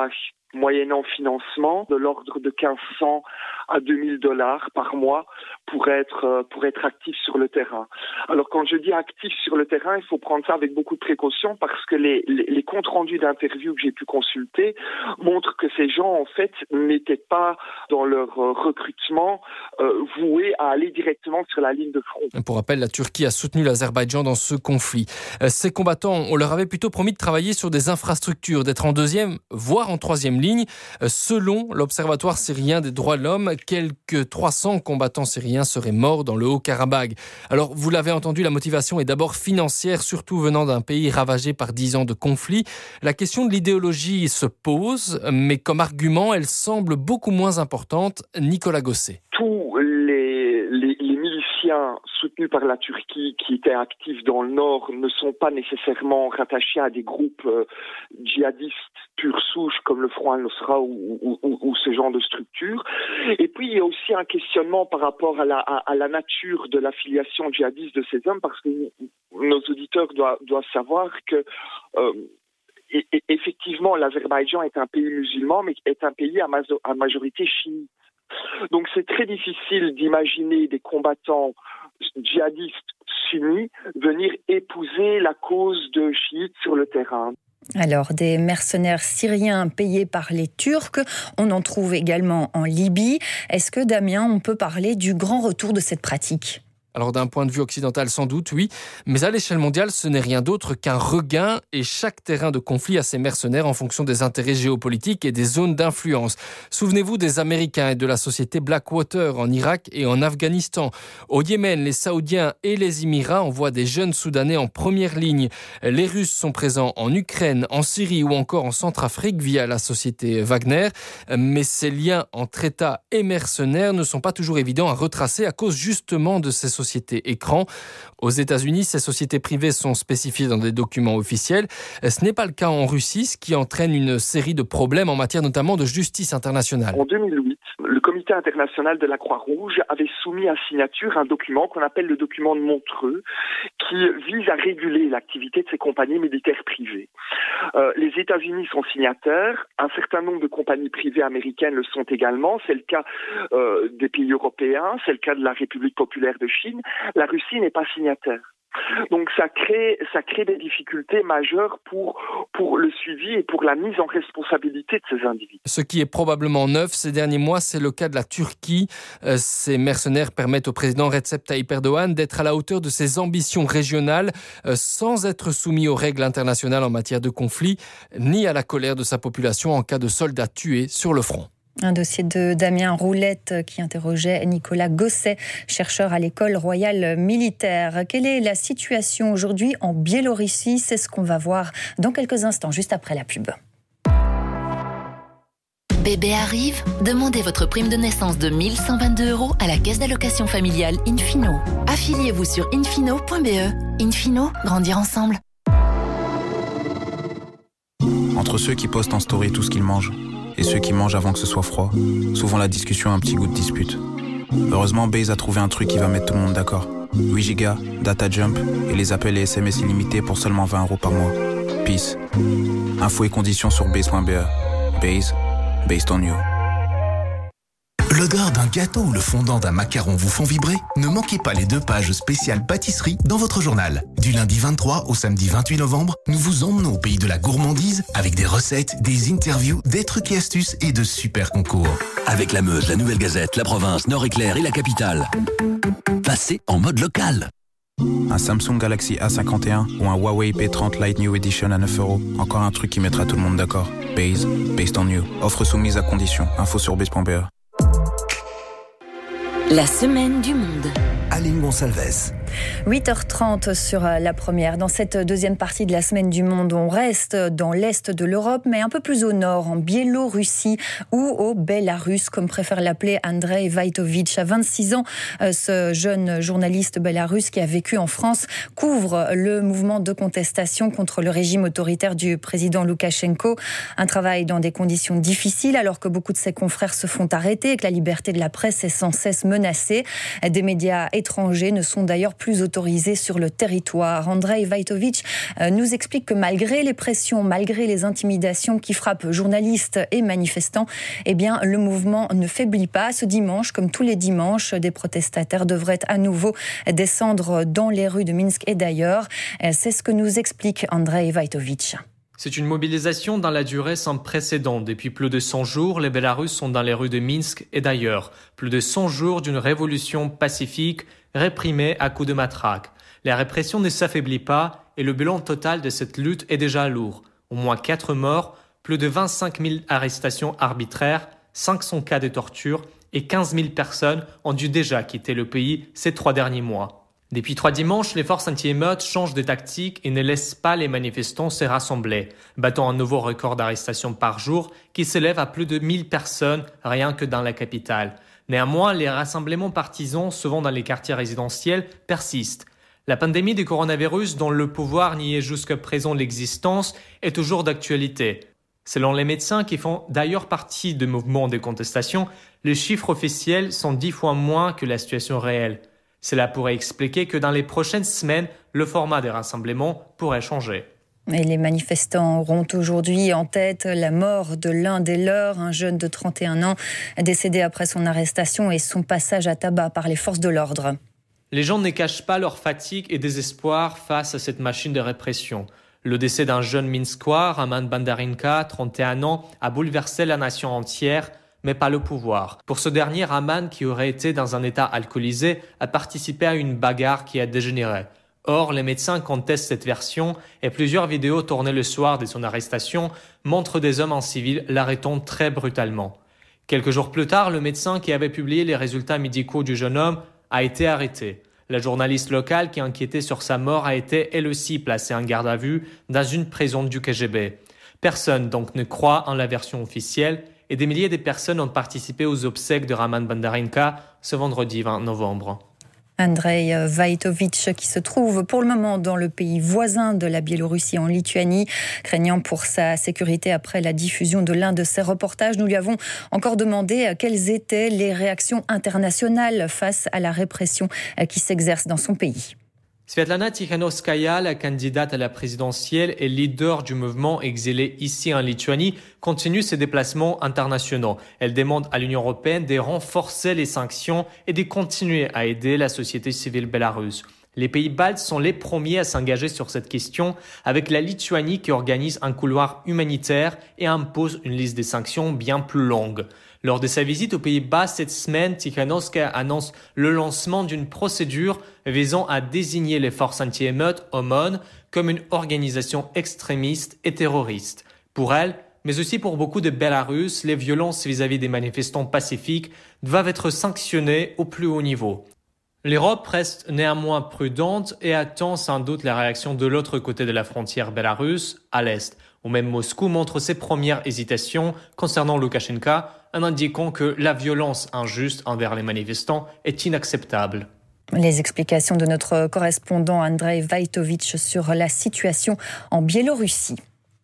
moyennant financement de l'ordre de mille cinq cents à deux mille dollars par mois pour être pour être actif sur le terrain. Alors quand je dis actif sur le terrain, il faut prendre ça avec beaucoup de précaution parce que les, les, les comptes rendus d'interviews que j'ai pu consulter montrent que ces gens en fait n'étaient pas dans leur recrutement euh, voués à aller directement sur la ligne de front. Pour rappel, la Turquie a soutenu l'Azerbaïdjan dans ce conflit. Ces combattants, on leur avait plutôt promis de travailler sur des infrastructures, d'être en deuxième, voire en troisième ligne. Selon l'Observatoire syrien des droits de l'homme, quelques trois cents combattants syriens seraient morts dans le Haut-Karabagh. Alors, vous l'avez entendu, la motivation est d'abord financière, surtout venant d'un pays ravagé par dix ans de conflit. La question de l'idéologie se pose, mais comme argument, elle semble beaucoup moins importante. Nicolas Gosset. Tous les, les, les miliciens soutenus par la Turquie qui étaient actifs dans le nord ne sont pas nécessairement rattachés à des groupes euh, djihadistes pure souche comme le Front al-Nosra ou, ou, ou, ou ce genre de structure. Et puis il y a aussi un questionnement par rapport à la, à, à la nature de l'affiliation djihadiste de ces hommes parce que nos auditeurs doivent, doivent savoir que euh, et, et, effectivement l'Azerbaïdjan est un pays musulman mais est un pays à, maso- à majorité chiite. Donc c'est très difficile d'imaginer des combattants djihadistes sunnis venir épouser la cause de chiites sur le terrain. Alors, des mercenaires syriens payés par les Turcs, on en trouve également en Libye. Est-ce que, Damien, on peut parler du grand retour de cette pratique ? Alors d'un point de vue occidental sans doute, oui, mais à l'échelle mondiale, ce n'est rien d'autre qu'un regain et chaque terrain de conflit a ses mercenaires en fonction des intérêts géopolitiques et des zones d'influence. Souvenez-vous des Américains et de la société Blackwater en Irak et en Afghanistan. Au Yémen, les Saoudiens et les Émirats envoient des jeunes Soudanais en première ligne. Les Russes sont présents en Ukraine, en Syrie ou encore en Centrafrique via la société Wagner. Mais ces liens entre États et mercenaires ne sont pas toujours évidents à retracer à cause justement de ces sociétés écrans. Aux États-Unis, ces sociétés privées sont spécifiées dans des documents officiels. Ce n'est pas le cas en Russie, ce qui entraîne une série de problèmes en matière notamment de justice internationale. En deux mille huit, le Comité international de la Croix-Rouge avait soumis à signature un document qu'on appelle le document de Montreux, qui vise à réguler l'activité de ces compagnies militaires privées. Euh, les États-Unis sont signataires, un certain nombre de compagnies privées américaines le sont également, c'est le cas euh, des pays européens, c'est le cas de la République populaire de Chine. La Russie n'est pas signataire. Donc ça crée, ça crée des difficultés majeures pour, pour le suivi et pour la mise en responsabilité de ces individus. Ce qui est probablement neuf ces derniers mois, c'est le cas de la Turquie. Euh, ces mercenaires permettent au président Recep Tayyip Erdogan d'être à la hauteur de ses ambitions régionales euh, sans être soumis aux règles internationales en matière de conflit, ni à la colère de sa population en cas de soldats tués sur le front. Un dossier de Damien Roulette qui interrogeait Nicolas Gosset, chercheur à l'école royale militaire. Quelle est la situation aujourd'hui en Biélorussie ? C'est ce qu'on va voir dans quelques instants, juste après la pub. Bébé arrive ? Demandez votre prime de naissance de mille cent vingt-deux euros à la caisse d'allocation familiale Infino. Affiliez-vous sur infino point b e. Infino, grandir ensemble. Entre ceux qui postent en story tout ce qu'ils mangent et ceux qui mangent avant que ce soit froid, souvent la discussion a un petit goût de dispute. Heureusement, Baze a trouvé un truc qui va mettre tout le monde d'accord. huit gigas, data jump et les appels et S M S illimités pour seulement vingt euros par mois. Peace. Infos et conditions sur baze point b e. Baze, based on you. L'odeur d'un gâteau ou le fondant d'un macaron vous font vibrer ? Ne manquez pas les deux pages spéciales pâtisserie dans votre journal. Du lundi vingt-trois au samedi vingt-huit novembre, nous vous emmenons au pays de la gourmandise avec des recettes, des interviews, des trucs et astuces et de super concours. Avec la Meuse, la Nouvelle Gazette, la Province, Nord-Éclair et la Capitale. Passez en mode local. Un Samsung Galaxy A cinquante et un ou un Huawei P trente Lite New Edition à neuf euros. Encore un truc qui mettra tout le monde d'accord. Baze, based on you. Offre soumise à condition. Info sur baze point b e. La semaine du monde. Aline Gonsalves. huit heures trente sur la première. Dans cette deuxième partie de la semaine du monde, on reste dans l'est de l'Europe, mais un peu plus au nord, en Biélorussie ou au Bélarus, comme préfère l'appeler Andrei Vaitovitch. À vingt-six ans, ce jeune journaliste bélarusse qui a vécu en France couvre le mouvement de contestation contre le régime autoritaire du président Loukachenko. Un travail dans des conditions difficiles, alors que beaucoup de ses confrères se font arrêter et que la liberté de la presse est sans cesse menacée. Des médias étrangers ne sont d'ailleurs plus autorisés sur le territoire. Andrej Vajtović nous explique que malgré les pressions, malgré les intimidations qui frappent journalistes et manifestants, eh bien, le mouvement ne faiblit pas. Ce dimanche, comme tous les dimanches, des protestataires devraient à nouveau descendre dans les rues de Minsk et d'ailleurs. C'est ce que nous explique Andrej Vajtović. C'est une mobilisation dans la durée sans précédent. Depuis plus de cent jours, les Bélarusses sont dans les rues de Minsk et d'ailleurs. Plus de cent jours d'une révolution pacifique réprimée à coups de matraque. La répression ne s'affaiblit pas et le bilan total de cette lutte est déjà lourd. Au moins quatre morts, plus de vingt-cinq mille arrestations arbitraires, cinq cents cas de torture et quinze mille personnes ont dû déjà quitter le pays ces trois derniers mois. Depuis trois dimanches, les forces anti-émeutes changent de tactique et ne laissent pas les manifestants se rassembler, battant un nouveau record d'arrestations par jour qui s'élève à plus de mille personnes rien que dans la capitale. Néanmoins, les rassemblements partisans, souvent dans les quartiers résidentiels, persistent. La pandémie du coronavirus, dont le pouvoir niait jusqu'à présent l'existence, est toujours d'actualité. Selon les médecins qui font d'ailleurs partie du mouvement de contestation, les chiffres officiels sont dix fois moins que la situation réelle. Cela pourrait expliquer que dans les prochaines semaines, le format des rassemblements pourrait changer. Et les manifestants auront aujourd'hui en tête la mort de l'un des leurs, un jeune de trente et un ans, décédé après son arrestation et son passage à tabac par les forces de l'ordre. Les gens ne cachent pas leur fatigue et désespoir face à cette machine de répression. Le décès d'un jeune Minskois, Roman Bandarenka, trente et un ans, a bouleversé la nation entière, mais pas le pouvoir. Pour ce dernier, Roman, qui aurait été dans un état alcoolisé, a participé à une bagarre qui a dégénéré. Or, les médecins contestent cette version et plusieurs vidéos tournées le soir de son arrestation montrent des hommes en civil l'arrêtant très brutalement. Quelques jours plus tard, le médecin qui avait publié les résultats médicaux du jeune homme a été arrêté. La journaliste locale qui enquêtait sur sa mort a été elle aussi placée en garde à vue dans une prison du K G B. Personne donc ne croit en la version officielle et des milliers de personnes ont participé aux obsèques de Roman Bandarenka ce vendredi vingt novembre. Andrej Vajtović qui se trouve pour le moment dans le pays voisin de la Biélorussie, en Lituanie, craignant pour sa sécurité après la diffusion de l'un de ses reportages. Nous lui avons encore demandé quelles étaient les réactions internationales face à la répression qui s'exerce dans son pays. Svetlana Tikhanovskaya, la candidate à la présidentielle et leader du mouvement exilé ici en Lituanie, continue ses déplacements internationaux. Elle demande à l'Union européenne de renforcer les sanctions et de continuer à aider la société civile bélarusse. Les pays baltes sont les premiers à s'engager sur cette question, avec la Lituanie qui organise un couloir humanitaire et impose une liste de sanctions bien plus longue. Lors de sa visite aux Pays-Bas cette semaine, Tikhanovskaya annonce le lancement d'une procédure visant à désigner les forces anti-émeutes O M O N comme une organisation extrémiste et terroriste. Pour elle, mais aussi pour beaucoup de Bélarusses, les violences vis-à-vis des manifestants pacifiques doivent être sanctionnées au plus haut niveau. L'Europe reste néanmoins prudente et attend sans doute la réaction de l'autre côté de la frontière bélarusse, à l'est, où même Moscou montre ses premières hésitations concernant Loukachenko, en indiquant que la violence injuste envers les manifestants est inacceptable. Les explications de notre correspondant Andrej Vajtović sur la situation en Biélorussie.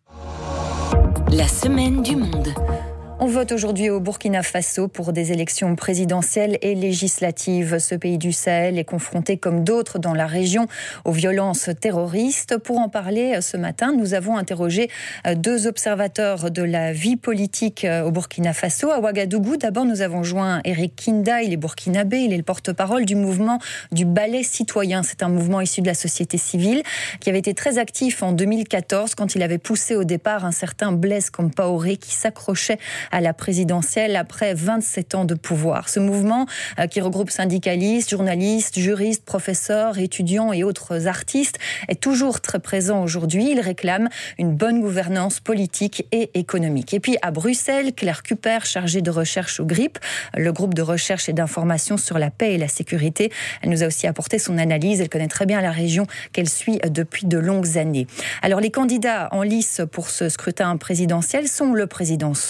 La semaine du monde. On vote aujourd'hui au Burkina Faso pour des élections présidentielles et législatives. Ce pays du Sahel est confronté, comme d'autres dans la région, aux violences terroristes. Pour en parler ce matin, nous avons interrogé deux observateurs de la vie politique au Burkina Faso. À Ouagadougou, d'abord, nous avons joint Eric Kinda. Il est burkinabé, il est le porte-parole du mouvement du Balai citoyen. C'est un mouvement issu de la société civile qui avait été très actif en deux mille quatorze quand il avait poussé au départ un certain Blaise Compaoré qui s'accrochait à la présidentielle après vingt-sept ans de pouvoir. Ce mouvement euh, qui regroupe syndicalistes, journalistes, juristes, professeurs, étudiants et autres artistes est toujours très présent aujourd'hui. Il réclame une bonne gouvernance politique et économique. Et puis à Bruxelles, Claire Cuper, chargée de recherche au G R I P, le groupe de recherche et d'information sur la paix et la sécurité. Elle nous a aussi apporté son analyse. Elle connaît très bien la région qu'elle suit depuis de longues années. Alors les candidats en lice pour ce scrutin présidentiel sont le président sortant,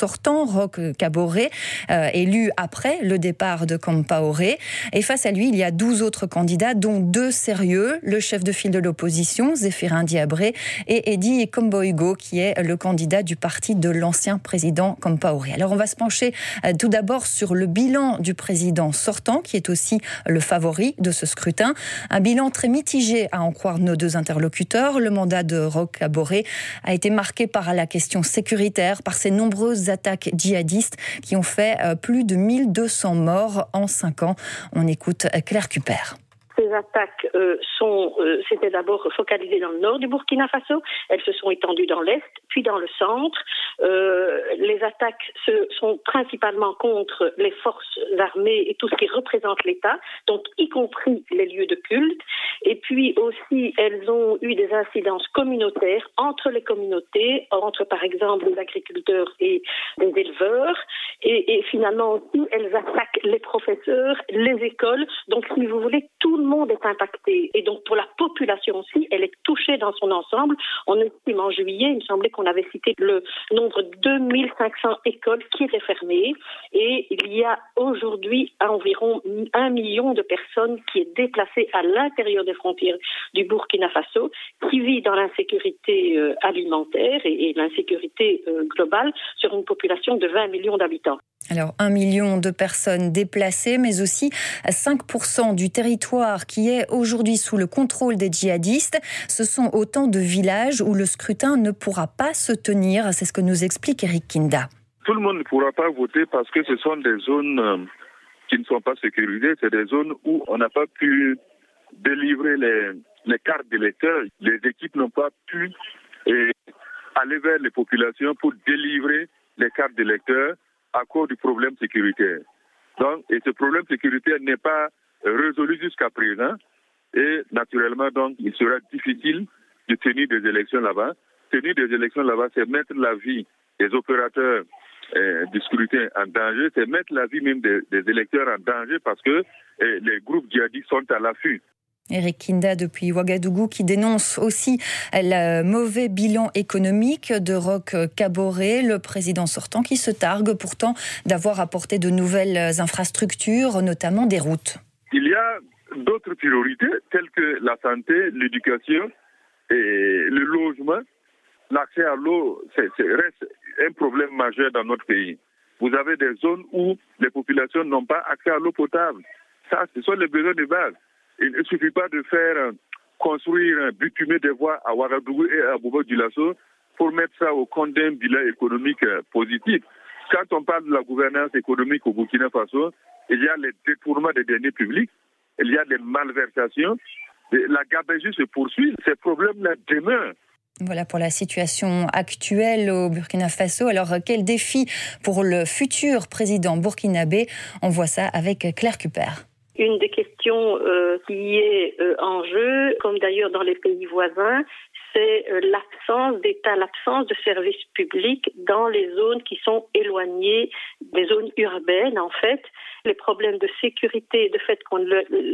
Roch Kaboré, euh, élu après le départ de Compaoré. Et face à lui, il y a douze autres candidats, dont deux sérieux, le chef de file de l'opposition, Zéphirin Diabré, et Edi Komboigo, qui est le candidat du parti de l'ancien président Compaoré. Alors on va se pencher euh, tout d'abord sur le bilan du président sortant, qui est aussi le favori de ce scrutin. Un bilan très mitigé, à en croire nos deux interlocuteurs. Le mandat de Roch Kaboré a été marqué par la question sécuritaire, par ces nombreuses attaques djihadistes qui ont fait euh, plus de mille deux cents morts en cinq ans. On écoute Claire Cuper. Ces attaques euh, sont, euh, c'était d'abord focalisées dans le nord du Burkina Faso. Elles se sont étendues dans l'est, puis dans le centre. Euh, les attaques se, sont principalement contre les forces armées et tout ce qui représente l'État, donc y compris les lieux de culte. Et puis aussi, elles ont eu des incidences communautaires entre les communautés, entre par exemple les agriculteurs et les éleveurs. Et, et finalement aussi, elles attaquent les professeurs, les écoles. Donc si vous voulez, tout le monde est impacté. Et donc, pour la population aussi, elle est touchée dans son ensemble. On estime en juillet, il me semblait qu'on avait cité le nombre de deux mille cinq cents écoles qui étaient fermées. Et il y a aujourd'hui environ un million de personnes qui est déplacées à l'intérieur des frontières du Burkina Faso, qui vit dans l'insécurité euh, alimentaire et, et l'insécurité euh, globale sur une population de vingt millions d'habitants. Alors, un million de personnes déplacées, mais aussi cinq pour cent du territoire qui est aujourd'hui sous le contrôle des djihadistes. Ce sont autant de villages où le scrutin ne pourra pas se tenir. C'est ce que nous explique Eric Kinda. Tout le monde ne pourra pas voter parce que ce sont des zones qui ne sont pas sécurisées. C'est des zones où on n'a pas pu délivrer les, les cartes d'électeurs. Les équipes n'ont pas pu et, aller vers les populations pour délivrer les cartes d'électeurs à cause du problème sécuritaire. Donc, et ce problème sécuritaire n'est pas résolu jusqu'à présent. Et naturellement, donc, il sera difficile de tenir des élections là-bas. Tenir des élections là-bas, c'est mettre la vie des opérateurs euh, du scrutin en danger, c'est mettre la vie même des, des électeurs en danger parce que euh, les groupes djihadistes sont à l'affût. Eric Kinda depuis Ouagadougou qui dénonce aussi le mauvais bilan économique de Roch Kaboré, le président sortant qui se targue pourtant d'avoir apporté de nouvelles infrastructures, notamment des routes. Il y a d'autres priorités telles que la santé, l'éducation et le logement. L'accès à l'eau c'est, c'est, reste un problème majeur dans notre pays. Vous avez des zones où les populations n'ont pas accès à l'eau potable. Ça, ce sont les besoins de base. Il ne suffit pas de faire construire, bitumer des voies à Ouagadougou et à Bobo-Dioulasso pour mettre ça au compte d'un bilan économique positif. Quand on parle de la gouvernance économique au Burkina Faso, il y a les détournements des deniers publics, il y a des malversations, la gabegie se poursuit, ces problèmes-là demeurent. Voilà pour la situation actuelle au Burkina Faso. Alors, quel défi pour le futur président burkinabé ? On voit ça avec Claire Cuper. Une des questions euh, qui est euh, en jeu, comme d'ailleurs dans les pays voisins, c'est euh, l'absence d'État, l'absence de services publics dans les zones qui sont éloignées des zones urbaines, en fait. Les problèmes de sécurité, de fait que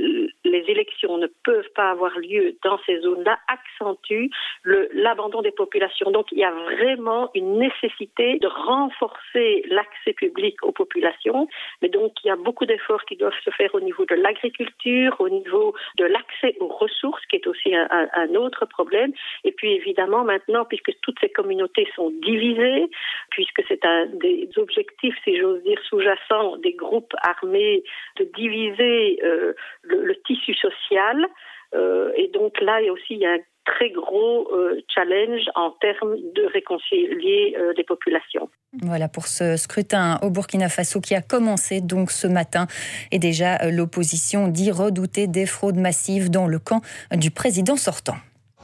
les élections ne peuvent pas avoir lieu dans ces zones-là, accentuent le, l'abandon des populations. Donc, il y a vraiment une nécessité de renforcer l'accès public aux populations. Mais donc, il y a beaucoup d'efforts qui doivent se faire au niveau de l'agriculture, au niveau de l'accès aux ressources, qui est aussi un, un, un autre problème. Et puis, évidemment, maintenant, puisque toutes ces communautés sont divisées, puisque c'est un des objectifs, si j'ose dire, sous-jacents des groupes armés, de diviser euh, le, le tissu social. Euh, et donc là, il y a aussi il y a un très gros euh, challenge en termes de réconcilier euh, les populations. Voilà pour ce scrutin au Burkina Faso qui a commencé donc ce matin. Et déjà, euh, l'opposition dit redouter des fraudes massives dans le camp du président sortant.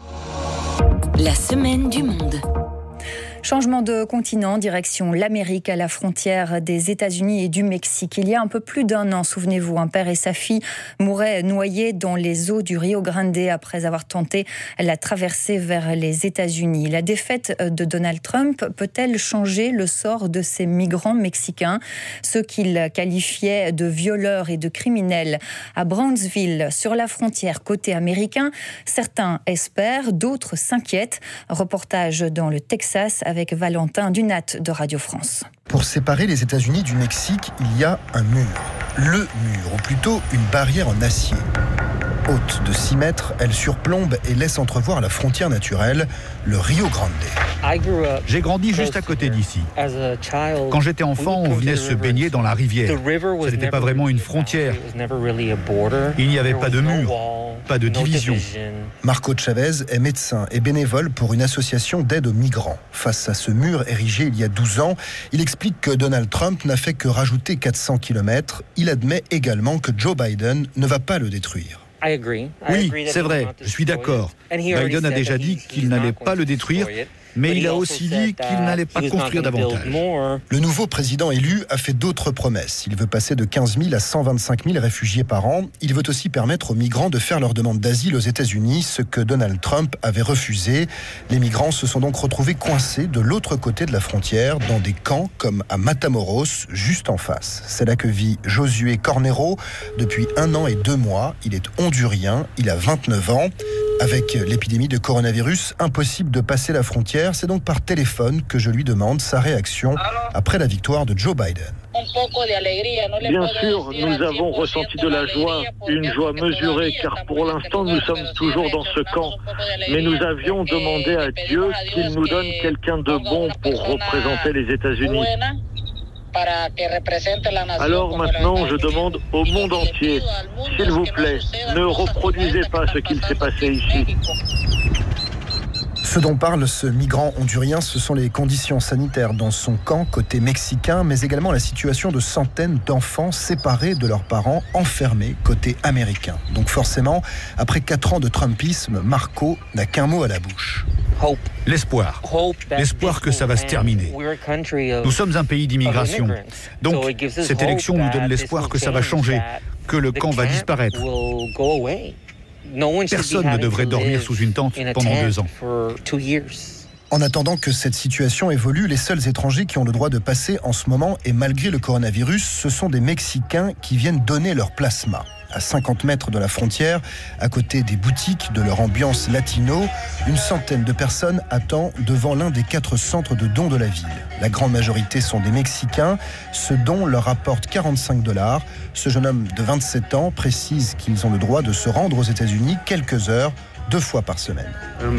La semaine du monde. Changement de continent, direction l'Amérique, à la frontière des États-Unis et du Mexique. Il y a un peu plus d'un an, souvenez-vous, un père et sa fille mouraient noyés dans les eaux du Rio Grande après avoir tenté la traversée vers les États-Unis. La défaite de Donald Trump peut-elle changer le sort de ces migrants mexicains, ceux qu'il qualifiait de violeurs et de criminels à Brownsville, sur la frontière côté américain? Certains espèrent, d'autres s'inquiètent. Reportage dans le Texas avec Valentin Dunat de Radio France. Pour séparer les États-Unis du Mexique, il y a un mur. Le mur, ou plutôt une barrière en acier. Haute de six mètres, elle surplombe et laisse entrevoir la frontière naturelle, le Rio Grande. J'ai grandi juste à côté d'ici. Quand j'étais enfant, on venait se baigner dans la rivière. Ce n'était pas vraiment une frontière. Il n'y avait pas de mur, pas de division. Marco Chavez est médecin et bénévole pour une association d'aide aux migrants. Face à ce mur érigé il y a douze ans, il explique que Donald Trump n'a fait que rajouter quatre cents kilomètres. Il admet également que Joe Biden ne va pas le détruire. Oui, c'est vrai, je suis d'accord. Biden a déjà dit qu'il n'allait pas le détruire, mais il a aussi dit qu'il n'allait pas construire davantage. Le nouveau président élu a fait d'autres promesses. Il veut passer de quinze mille à cent vingt-cinq mille réfugiés par an. Il veut aussi permettre aux migrants de faire leur demande d'asile aux États-Unis, ce que Donald Trump avait refusé. Les migrants se sont donc retrouvés coincés de l'autre côté de la frontière, dans des camps comme à Matamoros, juste en face. C'est là que vit Josué Cornero depuis un an et deux mois. Il est hondurien, il a vingt-neuf ans. Avec l'épidémie de coronavirus, impossible de passer la frontière. C'est donc par téléphone que je lui demande sa réaction après la victoire de Joe Biden. Bien sûr, nous avons ressenti de la joie, une joie mesurée, car pour l'instant nous sommes toujours dans ce camp. Mais nous avions demandé à Dieu qu'il nous donne quelqu'un de bon pour représenter les États-Unis. Alors maintenant, je demande au monde entier, s'il vous plaît, ne reproduisez pas ce qu'il s'est passé ici. Ce dont parle ce migrant hondurien, ce sont les conditions sanitaires dans son camp côté mexicain, mais également la situation de centaines d'enfants séparés de leurs parents, enfermés côté américain. Donc forcément, après quatre ans de Trumpisme, Marco n'a qu'un mot à la bouche. L'espoir. L'espoir que ça va se terminer. Nous sommes un pays d'immigration. Donc, cette élection nous donne l'espoir que ça va changer, que le camp va disparaître. Personne ne devrait dormir sous une tente pendant deux ans. En attendant que cette situation évolue, les seuls étrangers qui ont le droit de passer en ce moment, et malgré le coronavirus, ce sont des Mexicains qui viennent donner leur plasma. À cinquante mètres de la frontière, à côté des boutiques de leur ambiance latino, une centaine de personnes attendent devant l'un des quatre centres de dons de la ville. La grande majorité sont des Mexicains. Ce don leur rapporte quarante-cinq dollars. Ce jeune homme de vingt-sept ans précise qu'ils ont le droit de se rendre aux États-Unis quelques heures, deux fois par semaine.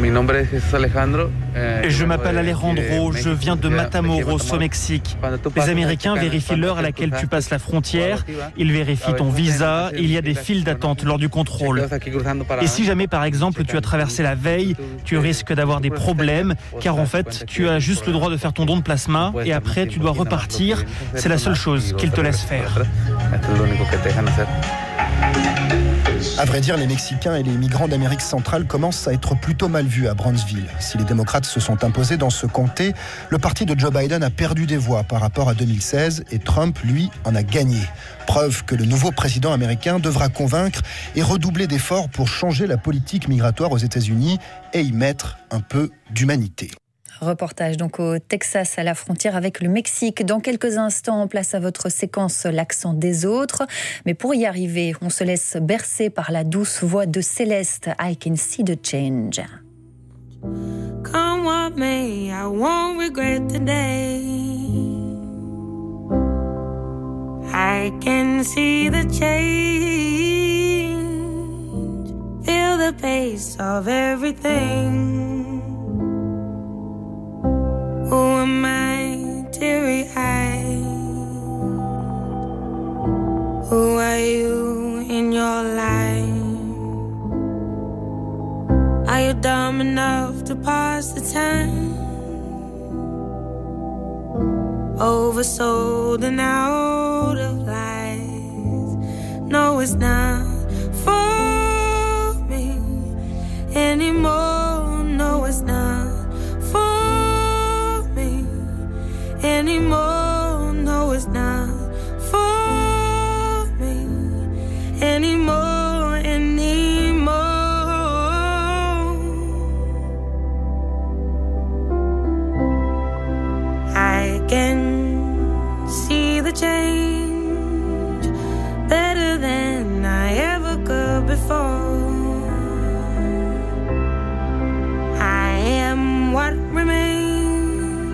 Je m'appelle Alejandro, je viens de Matamoros au Mexique. Les Américains vérifient l'heure à laquelle tu passes la frontière, ils vérifient ton visa, il y a des files d'attente lors du contrôle. Et si jamais par exemple tu as traversé la veille, tu risques d'avoir des problèmes, car en fait tu as juste le droit de faire ton don de plasma et après tu dois repartir, c'est la seule chose qu'ils te laissent faire. À vrai dire, les Mexicains et les migrants d'Amérique centrale commencent à être plutôt mal vus à Brownsville. Si les démocrates se sont imposés dans ce comté, le parti de Joe Biden a perdu des voix par rapport à deux mille seize et Trump, lui, en a gagné. Preuve que le nouveau président américain devra convaincre et redoubler d'efforts pour changer la politique migratoire aux États-Unis et y mettre un peu d'humanité. Reportage donc au Texas, à la frontière avec le Mexique. Dans quelques instants, place à votre séquence L'accent des autres. Mais pour y arriver, on se laisse bercer par la douce voix de Céleste. I can see the change. Come what may, I won't regret the day. I can see the change. Feel the pace of everything. Who am I, teary-eyed? Who are you in your life? Are you dumb enough to pass the time? Oversold and out of lies. No, it's not for me anymore. No, it's not anymore. No, it's not for me anymore, anymore. I can see the change better than I ever could before. I am what remains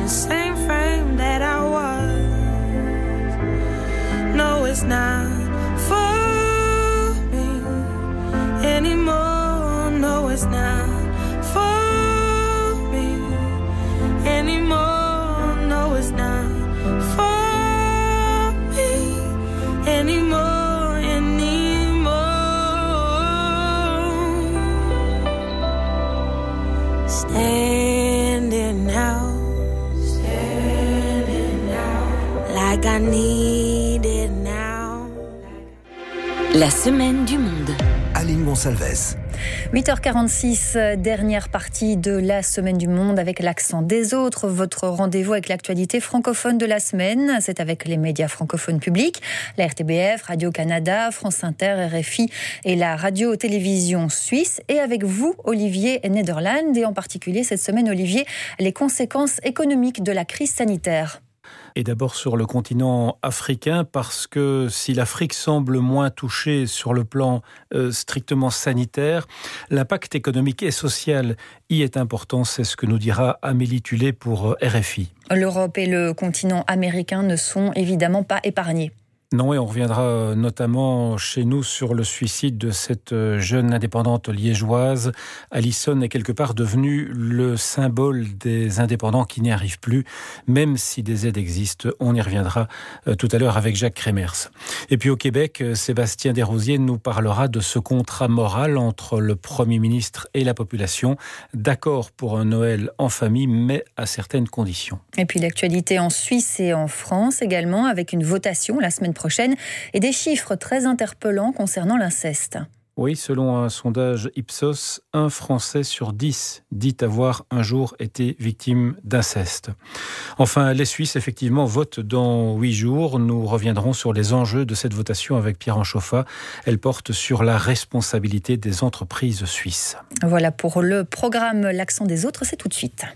the same frame that I was. No, it's not for me anymore. No, it's not for me anymore. No, it's not for me anymore, anymore. Standing out, standing out, like I need it now. La semaine du monde. Aline Gonçalves. huit heures quarante-six, dernière partie de la Semaine du Monde avec l'accent des autres. Votre rendez-vous avec l'actualité francophone de la semaine, c'est avec les médias francophones publics, la R T B F, Radio-Canada, France Inter, R F I et la radio-télévision suisse. Et avec vous, Olivier Nederland, et en particulier cette semaine, Olivier, les conséquences économiques de la crise sanitaire. Et d'abord sur le continent africain, parce que si l'Afrique semble moins touchée sur le plan euh, strictement sanitaire, l'impact économique et social y est important. C'est ce que nous dira Amélie Tullet pour R F I. L'Europe et le continent américain ne sont évidemment pas épargnés. Non, et on reviendra notamment chez nous sur le suicide de cette jeune indépendante liégeoise. Alison est quelque part devenue le symbole des indépendants qui n'y arrivent plus, même si des aides existent. On y reviendra tout à l'heure avec Jacques Kremers. Et puis au Québec, Sébastien Desrosiers nous parlera de ce contrat moral entre le Premier ministre et la population. D'accord pour un Noël en famille, mais à certaines conditions. Et puis l'actualité en Suisse et en France également, avec une votation la semaine prochaine et des chiffres très interpellants concernant l'inceste. Oui, selon un sondage Ipsos, un Français sur dix dit avoir un jour été victime d'inceste. Enfin, les Suisses, effectivement, votent dans huit jours. Nous reviendrons sur les enjeux de cette votation avec Pierre Anchoffa. Elle porte sur la responsabilité des entreprises suisses. Voilà pour le programme L'accent des autres, c'est tout de suite.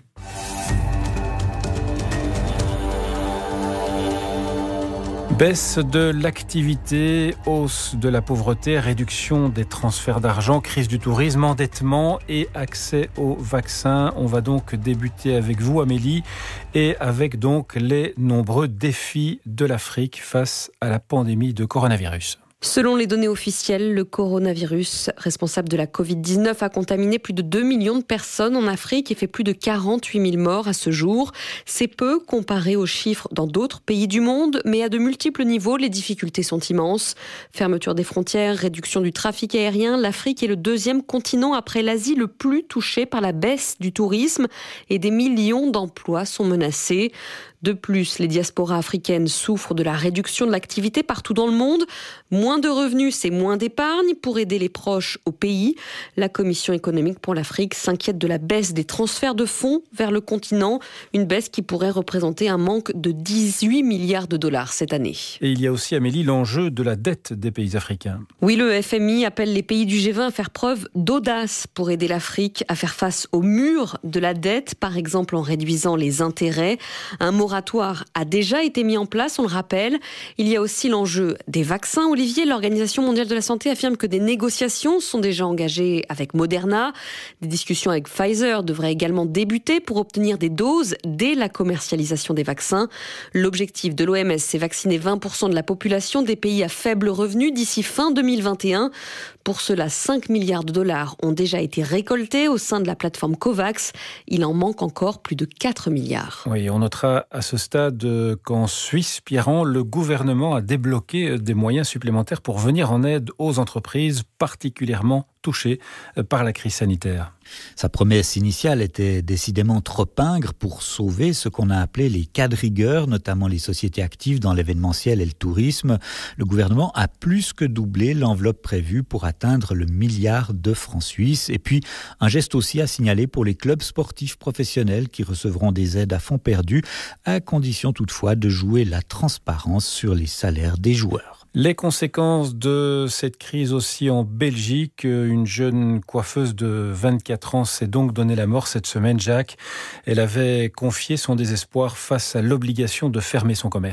Baisse de l'activité, hausse de la pauvreté, réduction des transferts d'argent, crise du tourisme, endettement et accès aux vaccins. On va donc débuter avec vous, Amélie, et avec donc les nombreux défis de l'Afrique face à la pandémie de coronavirus. Selon les données officielles, le coronavirus responsable de la covid dix-neuf a contaminé plus de deux millions de personnes en Afrique et fait plus de quarante-huit mille morts à ce jour. C'est peu comparé aux chiffres dans d'autres pays du monde, mais à de multiples niveaux, les difficultés sont immenses. Fermeture des frontières, réduction du trafic aérien, l'Afrique est le deuxième continent après l'Asie le plus touché par la baisse du tourisme et des millions d'emplois sont menacés. De plus, les diasporas africaines souffrent de la réduction de l'activité partout dans le monde. Moins de revenus, c'est moins d'épargne pour aider les proches au pays. La Commission économique pour l'Afrique s'inquiète de la baisse des transferts de fonds vers le continent, une baisse qui pourrait représenter un manque de dix-huit milliards de dollars cette année. Et il y a aussi, Amélie, l'enjeu de la dette des pays africains. Oui, le F M I appelle les pays du G vingt à faire preuve d'audace pour aider l'Afrique à faire face au mur de la dette, par exemple en réduisant les intérêts. Un moratoire a déjà été mis en place, on le rappelle. Il y a aussi l'enjeu des vaccins. Olivier, l'Organisation mondiale de la santé affirme que des négociations sont déjà engagées avec Moderna. Des discussions avec Pfizer devraient également débuter pour obtenir des doses dès la commercialisation des vaccins. L'objectif de l'O M S, c'est vacciner vingt pour cent de la population des pays à faible revenu d'ici fin deux mille vingt et un. Pour cela, cinq milliards de dollars ont déjà été récoltés au sein de la plateforme COVAX. Il en manque encore plus de quatre milliards. Oui, on notera à ce stade qu'en Suisse, Pierre, le gouvernement a débloqué des moyens supplémentaires pour venir en aide aux entreprises particulièrement touchées par la crise sanitaire. Sa promesse initiale était décidément trop pingre pour sauver ce qu'on a appelé les cas de rigueur, notamment les sociétés actives dans l'événementiel et le tourisme. Le gouvernement a plus que doublé l'enveloppe prévue pour atteindre le milliard de francs suisses. Et puis, un geste aussi à signaler pour les clubs sportifs professionnels qui recevront des aides à fond perdu, à condition toutefois de jouer la transparence sur les salaires des joueurs. Les conséquences de cette crise aussi en Belgique. Une jeune coiffeuse de vingt-quatre ans s'est donc donné la mort cette semaine, Jacques. Elle avait confié son désespoir face à l'obligation de fermer son commerce.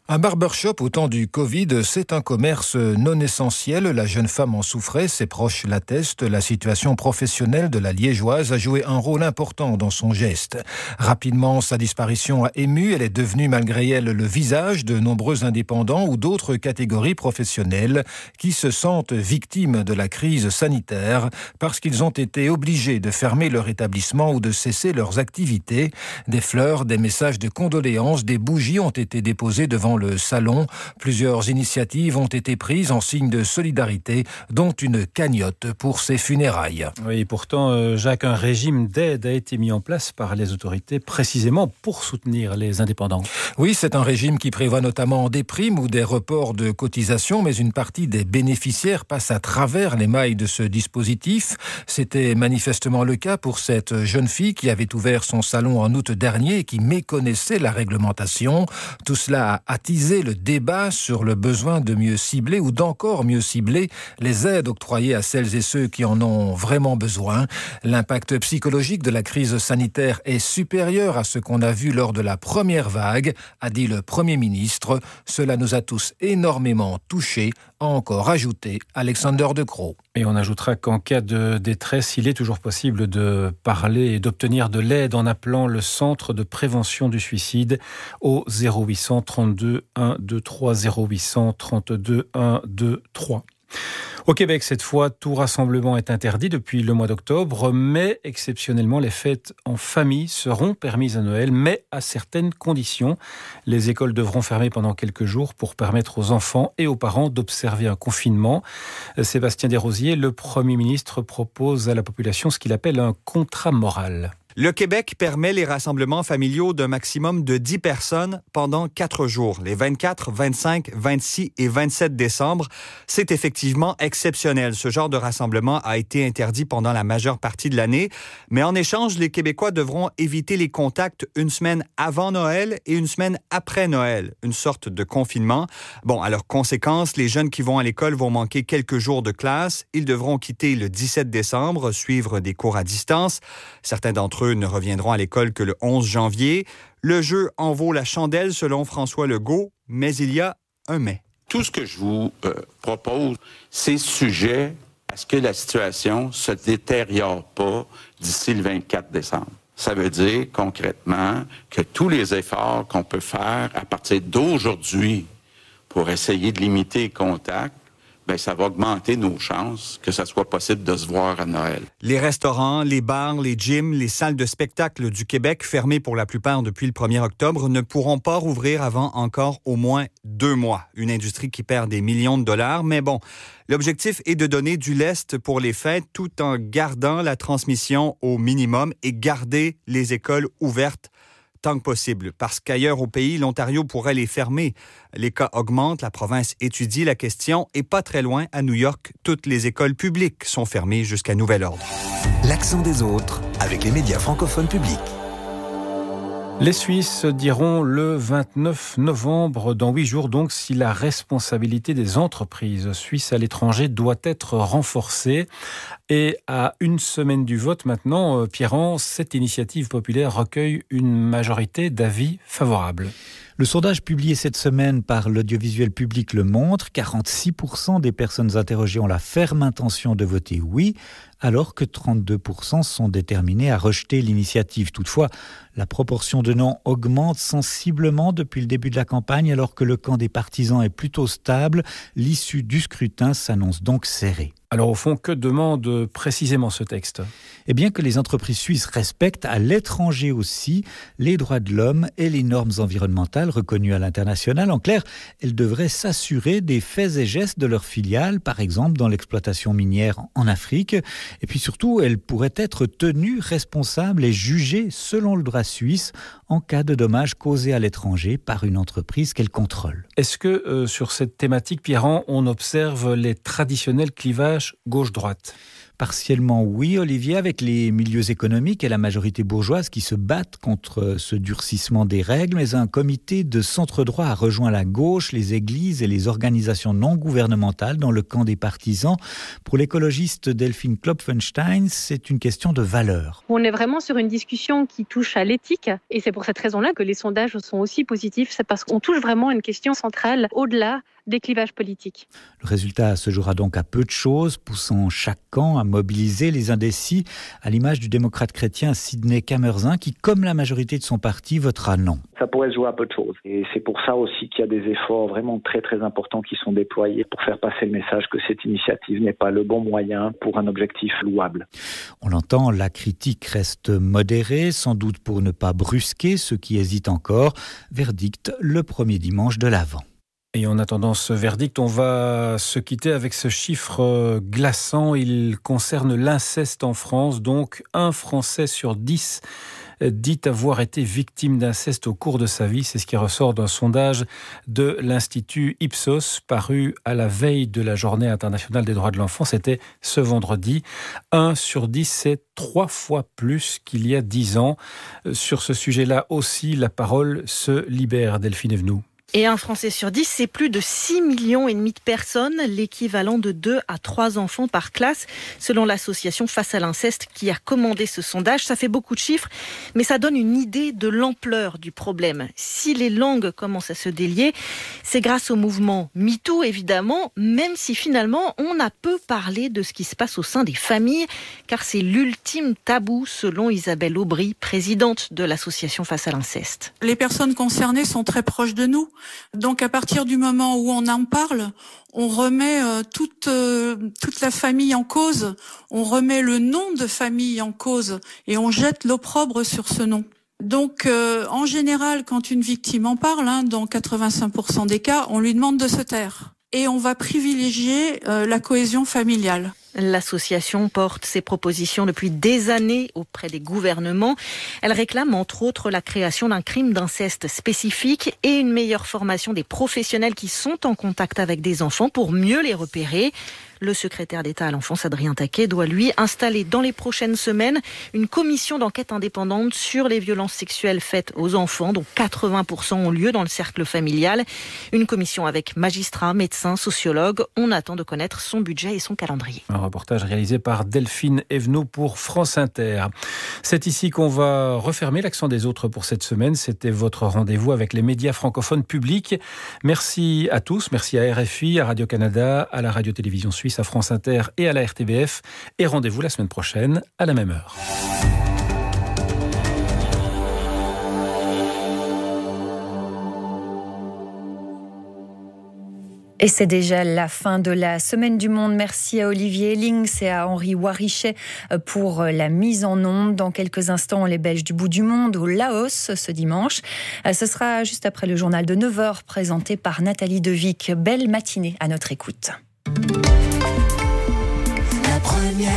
Un barbershop au temps du Covid, c'est un commerce non essentiel. La jeune femme en souffrait, ses proches l'attestent. La situation professionnelle de la Liégeoise a joué un rôle important dans son geste. Rapidement, sa disparition a ému. Elle est devenue malgré elle le visage de nombreux indépendants ou d'autres catégories professionnelles qui se sentent victimes de la crise sanitaire parce qu'ils ont été obligés de fermer leur établissement ou de cesser leurs activités. Des fleurs, des messages de condoléances, des bougies ont été déposées devant le salon. Plusieurs initiatives ont été prises en signe de solidarité, dont une cagnotte pour ses funérailles. Oui, pourtant, Jacques, un régime d'aide a été mis en place par les autorités précisément pour soutenir les indépendants. Oui, c'est un régime qui prévoit notamment des primes ou des reports de cotisations, mais une partie des bénéficiaires passe à travers les mailles de ce dispositif. C'était manifestement le cas pour cette jeune fille qui avait ouvert son salon en août dernier et qui méconnaissait la réglementation. Tout cela a attisé le débat sur le besoin de mieux cibler ou d'encore mieux cibler les aides octroyées à celles et ceux qui en ont vraiment besoin. L'impact psychologique de la crise sanitaire est supérieur à ce qu'on a vu lors de la première vague, a dit le Premier ministre. Cela nous a tous énormément touchés, a encore ajouté Alexander De Croo. Et on ajoutera qu'en cas de détresse, il est toujours possible de parler et d'obtenir de l'aide en appelant le Centre de prévention du suicide au zéro huit cent trente-deux un deux trois zéro huit cent trente-deux un deux trois. Au Québec, cette fois, tout rassemblement est interdit depuis le mois d'octobre, mais exceptionnellement, les fêtes en famille seront permises à Noël, mais à certaines conditions. Les écoles devront fermer pendant quelques jours pour permettre aux enfants et aux parents d'observer un confinement. Sébastien Desrosiers, le Premier ministre, propose à la population ce qu'il appelle un contrat moral. Le Québec permet les rassemblements familiaux d'un maximum de dix personnes pendant quatre jours, les vingt-quatre, vingt-cinq, vingt-six et vingt-sept décembre. C'est effectivement exceptionnel. Ce genre de rassemblement a été interdit pendant la majeure partie de l'année, mais en échange, les Québécois devront éviter les contacts une semaine avant Noël et une semaine après Noël, une sorte de confinement. Bon, à leurs conséquences, les jeunes qui vont à l'école vont manquer quelques jours de classe. Ils devront quitter le dix-sept décembre, suivre des cours à distance. Certains d'entre eux ne reviendront à l'école que le onze janvier. Le jeu en vaut la chandelle selon François Legault, mais il y a un mais. Tout ce que je vous euh, propose, c'est sujet à ce que la situation se détériore pas d'ici le vingt-quatre décembre. Ça veut dire concrètement que tous les efforts qu'on peut faire à partir d'aujourd'hui pour essayer de limiter les contacts, ben, ça va augmenter nos chances que ça soit possible de se voir à Noël. Les restaurants, les bars, les gyms, les salles de spectacle du Québec, fermées pour la plupart depuis le premier octobre, ne pourront pas rouvrir avant encore au moins deux mois. Une industrie qui perd des millions de dollars, mais bon, l'objectif est de donner du lest pour les fêtes tout en gardant la transmission au minimum et garder les écoles ouvertes tant que possible, parce qu'ailleurs au pays, l'Ontario pourrait les fermer. Les cas augmentent, la province étudie la question et pas très loin, à New York, toutes les écoles publiques sont fermées jusqu'à nouvel ordre. L'accent des autres avec les médias francophones publics. Les Suisses diront le vingt-neuf novembre, dans huit jours donc, si la responsabilité des entreprises suisses à l'étranger doit être renforcée. Et à une semaine du vote maintenant, Pierran, cette initiative populaire recueille une majorité d'avis favorables. Le sondage publié cette semaine par l'audiovisuel public le montre, quarante-six pour cent des personnes interrogées ont la ferme intention de voter oui, alors que trente-deux pour cent sont déterminés à rejeter l'initiative. Toutefois, la proportion de non augmente sensiblement depuis le début de la campagne, alors que le camp des partisans est plutôt stable. L'issue du scrutin s'annonce donc serrée. Alors au fond, que demande précisément ce texte ? Eh bien que les entreprises suisses respectent à l'étranger aussi les droits de l'homme et les normes environnementales reconnues à l'international. En clair, elles devraient s'assurer des faits et gestes de leurs filiales, par exemple dans l'exploitation minière en Afrique. Et puis surtout, elles pourraient être tenues responsables et jugées selon le droit suisse en cas de dommages causés à l'étranger par une entreprise qu'elles contrôlent. Est-ce que euh, sur cette thématique, Pierran, on observe les traditionnels clivages gauche-droite ? Partiellement oui, Olivier, avec les milieux économiques et la majorité bourgeoise qui se battent contre ce durcissement des règles, mais un comité de centre-droit a rejoint la gauche, les églises et les organisations non gouvernementales dans le camp des partisans. Pour l'écologiste Delphine Klopfenstein, c'est une question de valeur. On est vraiment sur une discussion qui touche à l'éthique et c'est pour cette raison-là que les sondages sont aussi positifs. C'est parce qu'on touche vraiment à une question centrale au-delà des clivages politiques. Le résultat se jouera donc à peu de choses, poussant chaque camp à mobiliser les indécis, à l'image du démocrate chrétien Sidney Kamerzin, qui, comme la majorité de son parti, votera non. Ça pourrait se jouer à peu de choses. Et c'est pour ça aussi qu'il y a des efforts vraiment très très importants qui sont déployés pour faire passer le message que cette initiative n'est pas le bon moyen pour un objectif louable. On l'entend, la critique reste modérée, sans doute pour ne pas brusquer ceux qui hésitent encore. Verdict le premier dimanche de l'Avent. Et en attendant ce verdict, on va se quitter avec ce chiffre glaçant. Il concerne l'inceste en France. Donc, un Français sur dix dit avoir été victime d'inceste au cours de sa vie. C'est ce qui ressort d'un sondage de l'Institut Ipsos, paru à la veille de la Journée internationale des droits de l'enfant. C'était ce vendredi. un sur dix, c'est trois fois plus qu'il y a dix ans. Sur ce sujet-là aussi, la parole se libère. Delphine Evenou. Et un Français sur dix, c'est plus de six millions et demi de personnes, l'équivalent de deux à trois enfants par classe, selon l'association Face à l'inceste qui a commandé ce sondage. Ça fait beaucoup de chiffres, mais ça donne une idée de l'ampleur du problème. Si les langues commencent à se délier, c'est grâce au mouvement MeToo, évidemment, même si finalement on a peu parlé de ce qui se passe au sein des familles, car c'est l'ultime tabou, selon Isabelle Aubry, présidente de l'association Face à l'inceste. Les personnes concernées sont très proches de nous. Donc à partir du moment où on en parle, on remet euh, toute euh, toute la famille en cause, on remet le nom de famille en cause et on jette l'opprobre sur ce nom. Donc euh, en général, quand une victime en parle, hein, dans quatre-vingt-cinq pour cent des cas, on lui demande de se taire. Et on va privilégier euh, la cohésion familiale. L'association porte ses propositions depuis des années auprès des gouvernements. Elle réclame entre autres la création d'un crime d'inceste spécifique et une meilleure formation des professionnels qui sont en contact avec des enfants pour mieux les repérer. Le secrétaire d'État à l'enfance, Adrien Taquet, doit lui installer dans les prochaines semaines une commission d'enquête indépendante sur les violences sexuelles faites aux enfants, dont quatre-vingts pour cent ont lieu dans le cercle familial. Une commission avec magistrats, médecins, sociologues. On attend de connaître son budget et son calendrier. Un reportage réalisé par Delphine Evenou pour France Inter. C'est ici qu'on va refermer l'accent des autres pour cette semaine. C'était votre rendez-vous avec les médias francophones publics. Merci à tous. Merci à R F I, à Radio-Canada, à la Radio-Télévision Suisse, à France Inter et à la R T B F. Et rendez-vous la semaine prochaine à la même heure. Et c'est déjà la fin de la Semaine du Monde. Merci à Olivier Ellings et à Henri Warichet pour la mise en onde. Dans quelques instants, les Belges du bout du monde au Laos ce dimanche. Ce sera juste après le journal de neuf heures présenté par Nathalie Devic. Belle matinée à notre écoute. La première.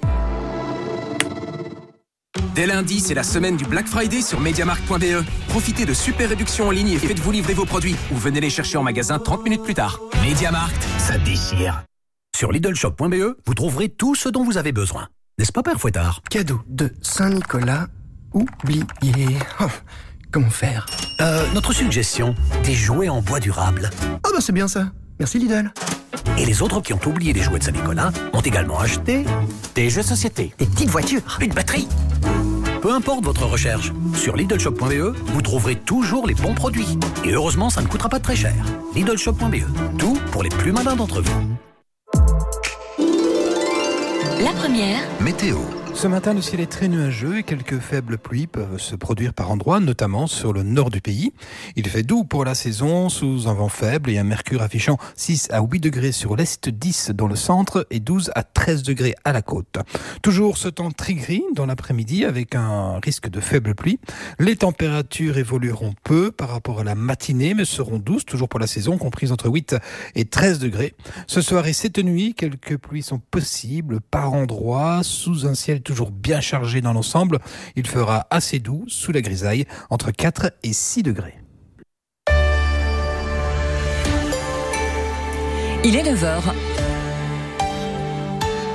Dès lundi, c'est la semaine du Black Friday sur Mediamarkt point b e. Profitez de super réductions en ligne et faites-vous livrer vos produits. Ou venez les chercher en magasin trente minutes plus tard. Mediamarkt, ça déchire. Sur Lidl Shop point b e, vous trouverez tout ce dont vous avez besoin. N'est-ce pas, Père Fouettard? Cadeau de Saint-Nicolas oublié. Oh, comment faire? Euh, notre suggestion, des jouets en bois durable. Ah bah c'est bien ça. Merci Lidl. Et les autres qui ont oublié les jouets de Saint-Nicolas ont également acheté des jeux de société. Des petites voitures. Une batterie. Peu importe votre recherche, sur Lidl Shop point b e, vous trouverez toujours les bons produits. Et heureusement, ça ne coûtera pas très cher. Lidl Shop point b e, tout pour les plus malins d'entre vous. La première. Météo. Ce matin, le ciel est très nuageux et quelques faibles pluies peuvent se produire par endroits, notamment sur le nord du pays. Il fait doux pour la saison, sous un vent faible et un mercure affichant six à huit degrés sur l'est, dix dans le centre et douze à treize degrés à la côte. Toujours ce temps très gris dans l'après-midi avec un risque de faible pluie. Les températures évolueront peu par rapport à la matinée, mais seront douces, toujours pour la saison, comprises entre huit et treize degrés. Ce soir et cette nuit, quelques pluies sont possibles par endroits, sous un ciel toujours bien chargé dans l'ensemble. Il fera assez doux sous la grisaille, entre quatre et six degrés. Il est neuf heures.